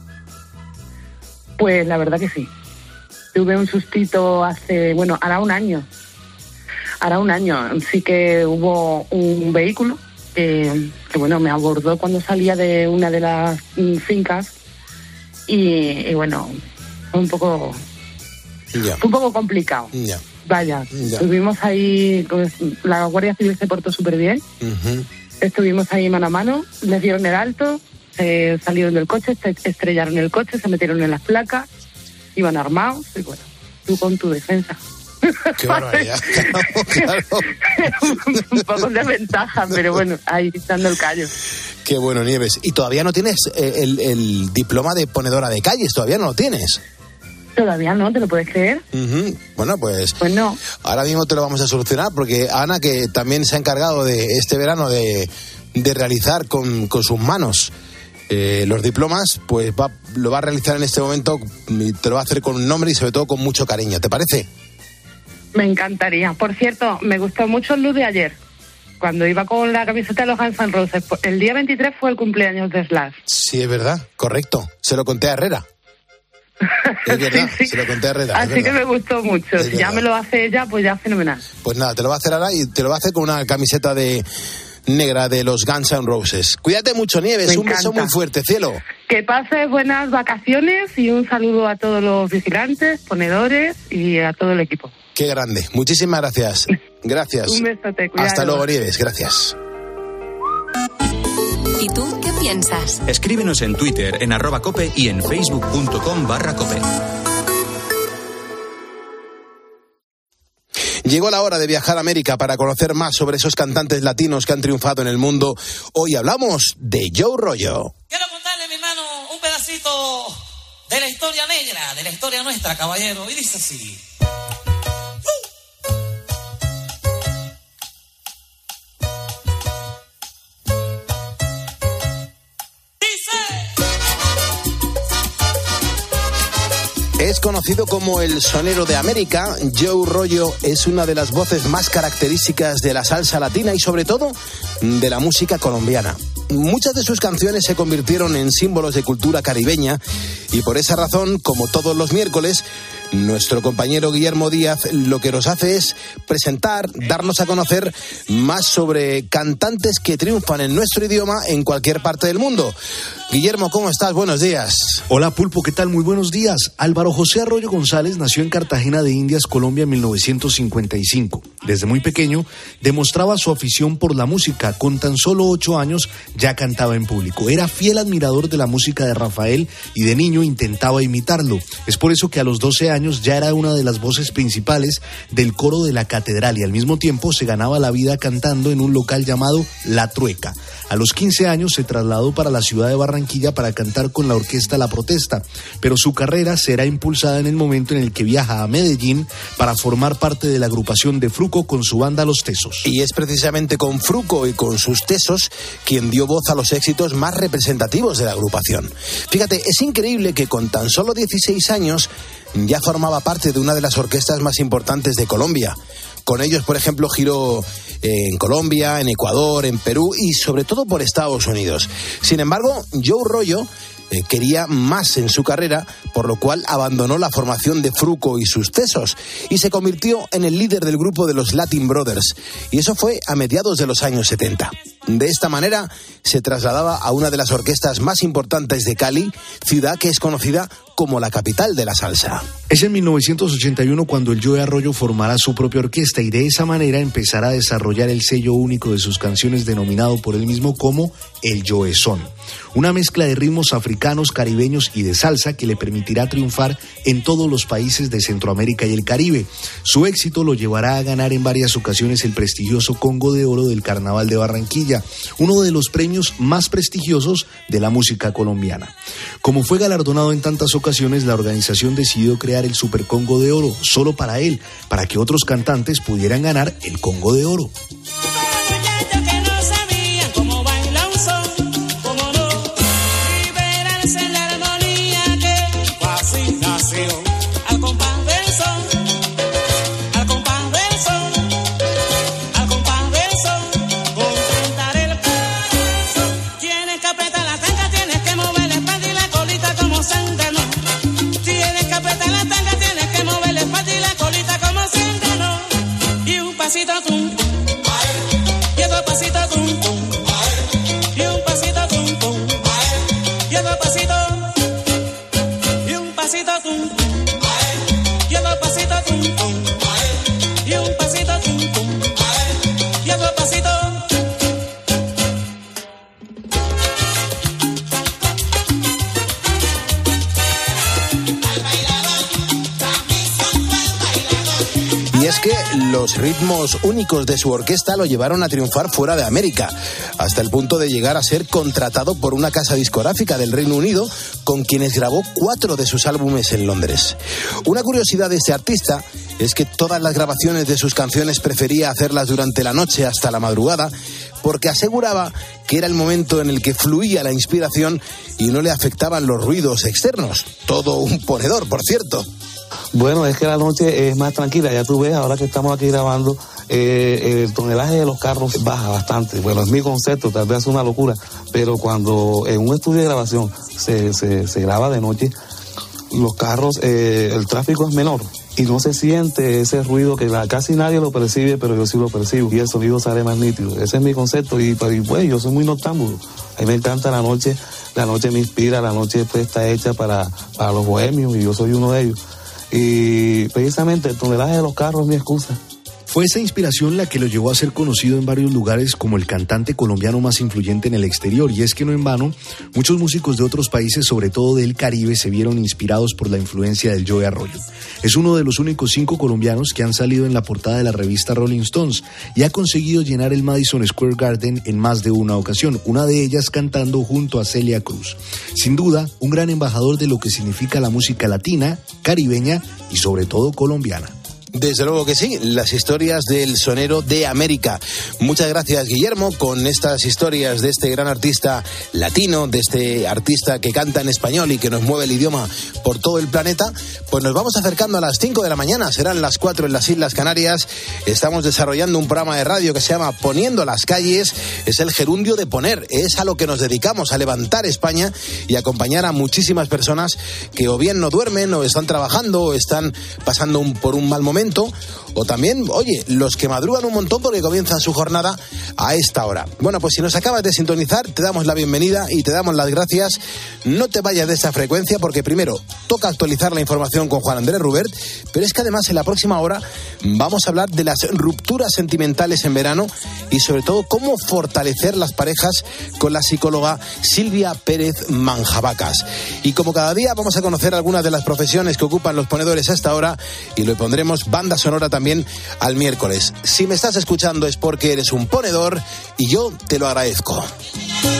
Pues la verdad que sí. Tuve un sustito hace, bueno, hará un año. Hará un año. Sí que hubo un vehículo que, que bueno, me abordó cuando salía de una de las fincas y, y bueno, fue un poco, yeah. fue un poco complicado. Yeah. Vaya, yeah. estuvimos ahí, pues, la Guardia Civil se portó súper bien. Uh-huh. Estuvimos ahí mano a mano, les dieron el alto. Eh, salieron del coche, se estrellaron el coche, se metieron en las placas, iban armados y bueno, tú con tu defensa. Qué barbaridad. Claro, claro. Un poco de ventaja, pero bueno, ahí dando el callo. Qué bueno, Nieves. ¿Y todavía no tienes el, el diploma de ponedora de calles? ¿Todavía no lo tienes? Todavía no, ¿te lo puedes creer? Uh-huh. Bueno, pues, pues no. Ahora mismo te lo vamos a solucionar porque Ana, que también se ha encargado de este verano de, de realizar con, con sus manos Eh, los diplomas, pues va, lo va a realizar en este momento y te lo va a hacer con un nombre y sobre todo con mucho cariño, ¿te parece? Me encantaría. Por cierto, me gustó mucho el look de ayer, cuando iba con la camiseta de los Guns N' Roses. El día veintitrés fue el cumpleaños de Slash. Sí, es verdad, correcto. Se lo conté a Herrera. Es verdad, sí, sí. Se lo conté a Herrera. Así que me gustó mucho. Si ya me lo hace ella, pues ya fenomenal. Pues nada, te lo va a hacer ahora y te lo va a hacer con una camiseta de negra de los Guns N' Roses. Cuídate mucho, Nieves. Me un encanta. Beso muy fuerte, cielo. Que pases buenas vacaciones y un saludo a todos los vigilantes, ponedores y a todo el equipo. Qué grande. Muchísimas gracias. Gracias. Un besote, cuidado. Hasta luego, Nieves. Gracias. ¿Y tú qué piensas? Escríbenos en Twitter, en arroba cope y en facebook.com barra cope. Llegó la hora de viajar a América para conocer más sobre esos cantantes latinos que han triunfado en el mundo. Hoy hablamos de Joe Rollo. Quiero contarle, mi hermano, un pedacito de la historia negra, de la historia nuestra, caballero. Y dice así. Es conocido como el sonero de América. Joe Rollo es una de las voces más características de la salsa latina y sobre todo de la música colombiana. Muchas de sus canciones se convirtieron en símbolos de cultura caribeña y por esa razón, como todos los miércoles, nuestro compañero Guillermo Díaz lo que nos hace es presentar, darnos a conocer más sobre cantantes que triunfan en nuestro idioma en cualquier parte del mundo. Guillermo, ¿cómo estás? Buenos días. Hola Pulpo, ¿qué tal? Muy buenos días. Álvaro José Arroyo González nació en Cartagena de Indias, Colombia, en mil novecientos cincuenta y cinco. Desde muy pequeño demostraba su afición por la música. Con tan solo ocho años ya cantaba en público. Era fiel admirador de la música de Rafael y de niño intentaba imitarlo. Es por eso que a los doce años ya era una de las voces principales del coro de la catedral y al mismo tiempo se ganaba la vida cantando en un local llamado La Trueca. A los quince años se trasladó para la ciudad de Barranquilla para cantar con la orquesta La Protesta, pero su carrera será impulsada en el momento en el que viaja a Medellín para formar parte de la agrupación de Fruco con su banda Los Tesos. Y es precisamente con Fruco y con sus Tesos quien dio voz a los éxitos más representativos de la agrupación. Fíjate, es increíble que con tan solo dieciséis años ya formaba parte de una de las orquestas más importantes de Colombia. Con ellos, por ejemplo, giró en Colombia, en Ecuador, en Perú y sobre todo por Estados Unidos. Sin embargo, Joe Rollo eh, quería más en su carrera, por lo cual abandonó la formación de Fruco y sus Tesos y se convirtió en el líder del grupo de los Latin Brothers. Y eso fue a mediados de los años setenta. De esta manera se trasladaba a una de las orquestas más importantes de Cali, ciudad que es conocida como la capital de la salsa. Es en mil novecientos ochenta y uno cuando el Joe Arroyo formará su propia orquesta y de esa manera empezará a desarrollar el sello único de sus canciones denominado por él mismo como el Joe Son. Una mezcla de ritmos africanos, caribeños y de salsa que le permitirá triunfar en todos los países de Centroamérica y el Caribe. Su éxito lo llevará a ganar en varias ocasiones el prestigioso Congo de Oro del Carnaval de Barranquilla, uno de los premios más prestigiosos de la música colombiana. Como fue galardonado en tantas ocasiones, la organización decidió crear el Super Congo de Oro solo para él, para que otros cantantes pudieran ganar el Congo de Oro. Pasito tum, y otro pasito tum tum, y un pasito tum tum, y otro pasito, y un pasito tum tum, y otro pasito tum tum, y un pasito tum tum, y otro pasito. Y es que los ritmos únicos de su orquesta lo llevaron a triunfar fuera de América, hasta el punto de llegar a ser contratado por una casa discográfica del Reino Unido, con quienes grabó cuatro de sus álbumes en Londres. Una curiosidad de este artista es que todas las grabaciones de sus canciones prefería hacerlas durante la noche hasta la madrugada, porque aseguraba que era el momento en el que fluía la inspiración y no le afectaban los ruidos externos. Todo un ponedor, por cierto. Bueno, es que la noche es más tranquila, ya tú ves, ahora que estamos aquí grabando, eh, el tonelaje de los carros baja bastante. Bueno, es mi concepto, tal vez es una locura, pero cuando en un estudio de grabación se, se, se graba de noche, los carros, eh, el tráfico es menor y no se siente ese ruido que la, casi nadie lo percibe, pero yo sí lo percibo y el sonido sale más nítido. Ese es mi concepto y, y pues yo soy muy noctámbulo. A mí me encanta la noche, la noche me inspira, la noche pues está hecha para, para los bohemios y yo soy uno de ellos. Y precisamente el tonelaje de los carros es mi excusa. Fue esa inspiración la que lo llevó a ser conocido en varios lugares como el cantante colombiano más influyente en el exterior, y es que no en vano, muchos músicos de otros países, sobre todo del Caribe, se vieron inspirados por la influencia del Joe Arroyo. Es uno de los únicos cinco colombianos que han salido en la portada de la revista Rolling Stones y ha conseguido llenar el Madison Square Garden en más de una ocasión, una de ellas cantando junto a Celia Cruz. Sin duda, un gran embajador de lo que significa la música latina, caribeña y sobre todo colombiana. Desde luego que sí, las historias del sonero de América. Muchas gracias, Guillermo, con estas historias de este gran artista latino, de este artista que canta en español y que nos mueve el idioma por todo el planeta. Pues nos vamos acercando a las cinco de la mañana, serán las cuatro en las Islas Canarias. Estamos desarrollando un programa de radio que se llama Poniendo las calles. Es el gerundio de poner, es a lo que nos dedicamos, a levantar España y acompañar a muchísimas personas que o bien no duermen, o están trabajando, o están pasando un, por un mal momento, o también, oye, los que madrugan un montón porque comienzan su jornada a esta hora. Bueno, pues si nos acabas de sintonizar, te damos la bienvenida y te damos las gracias. No te vayas de esta frecuencia porque primero toca actualizar la información con Juan Andrés Rubert, pero es que además en la próxima hora vamos a hablar de las rupturas sentimentales en verano y sobre todo cómo fortalecer las parejas con la psicóloga Silvia Pérez Manjabacas. Y como cada día vamos a conocer algunas de las profesiones que ocupan los ponedores a esta hora y lo pondremos banda sonora también al miércoles. Si me estás escuchando es porque eres un ponedor y yo te lo agradezco.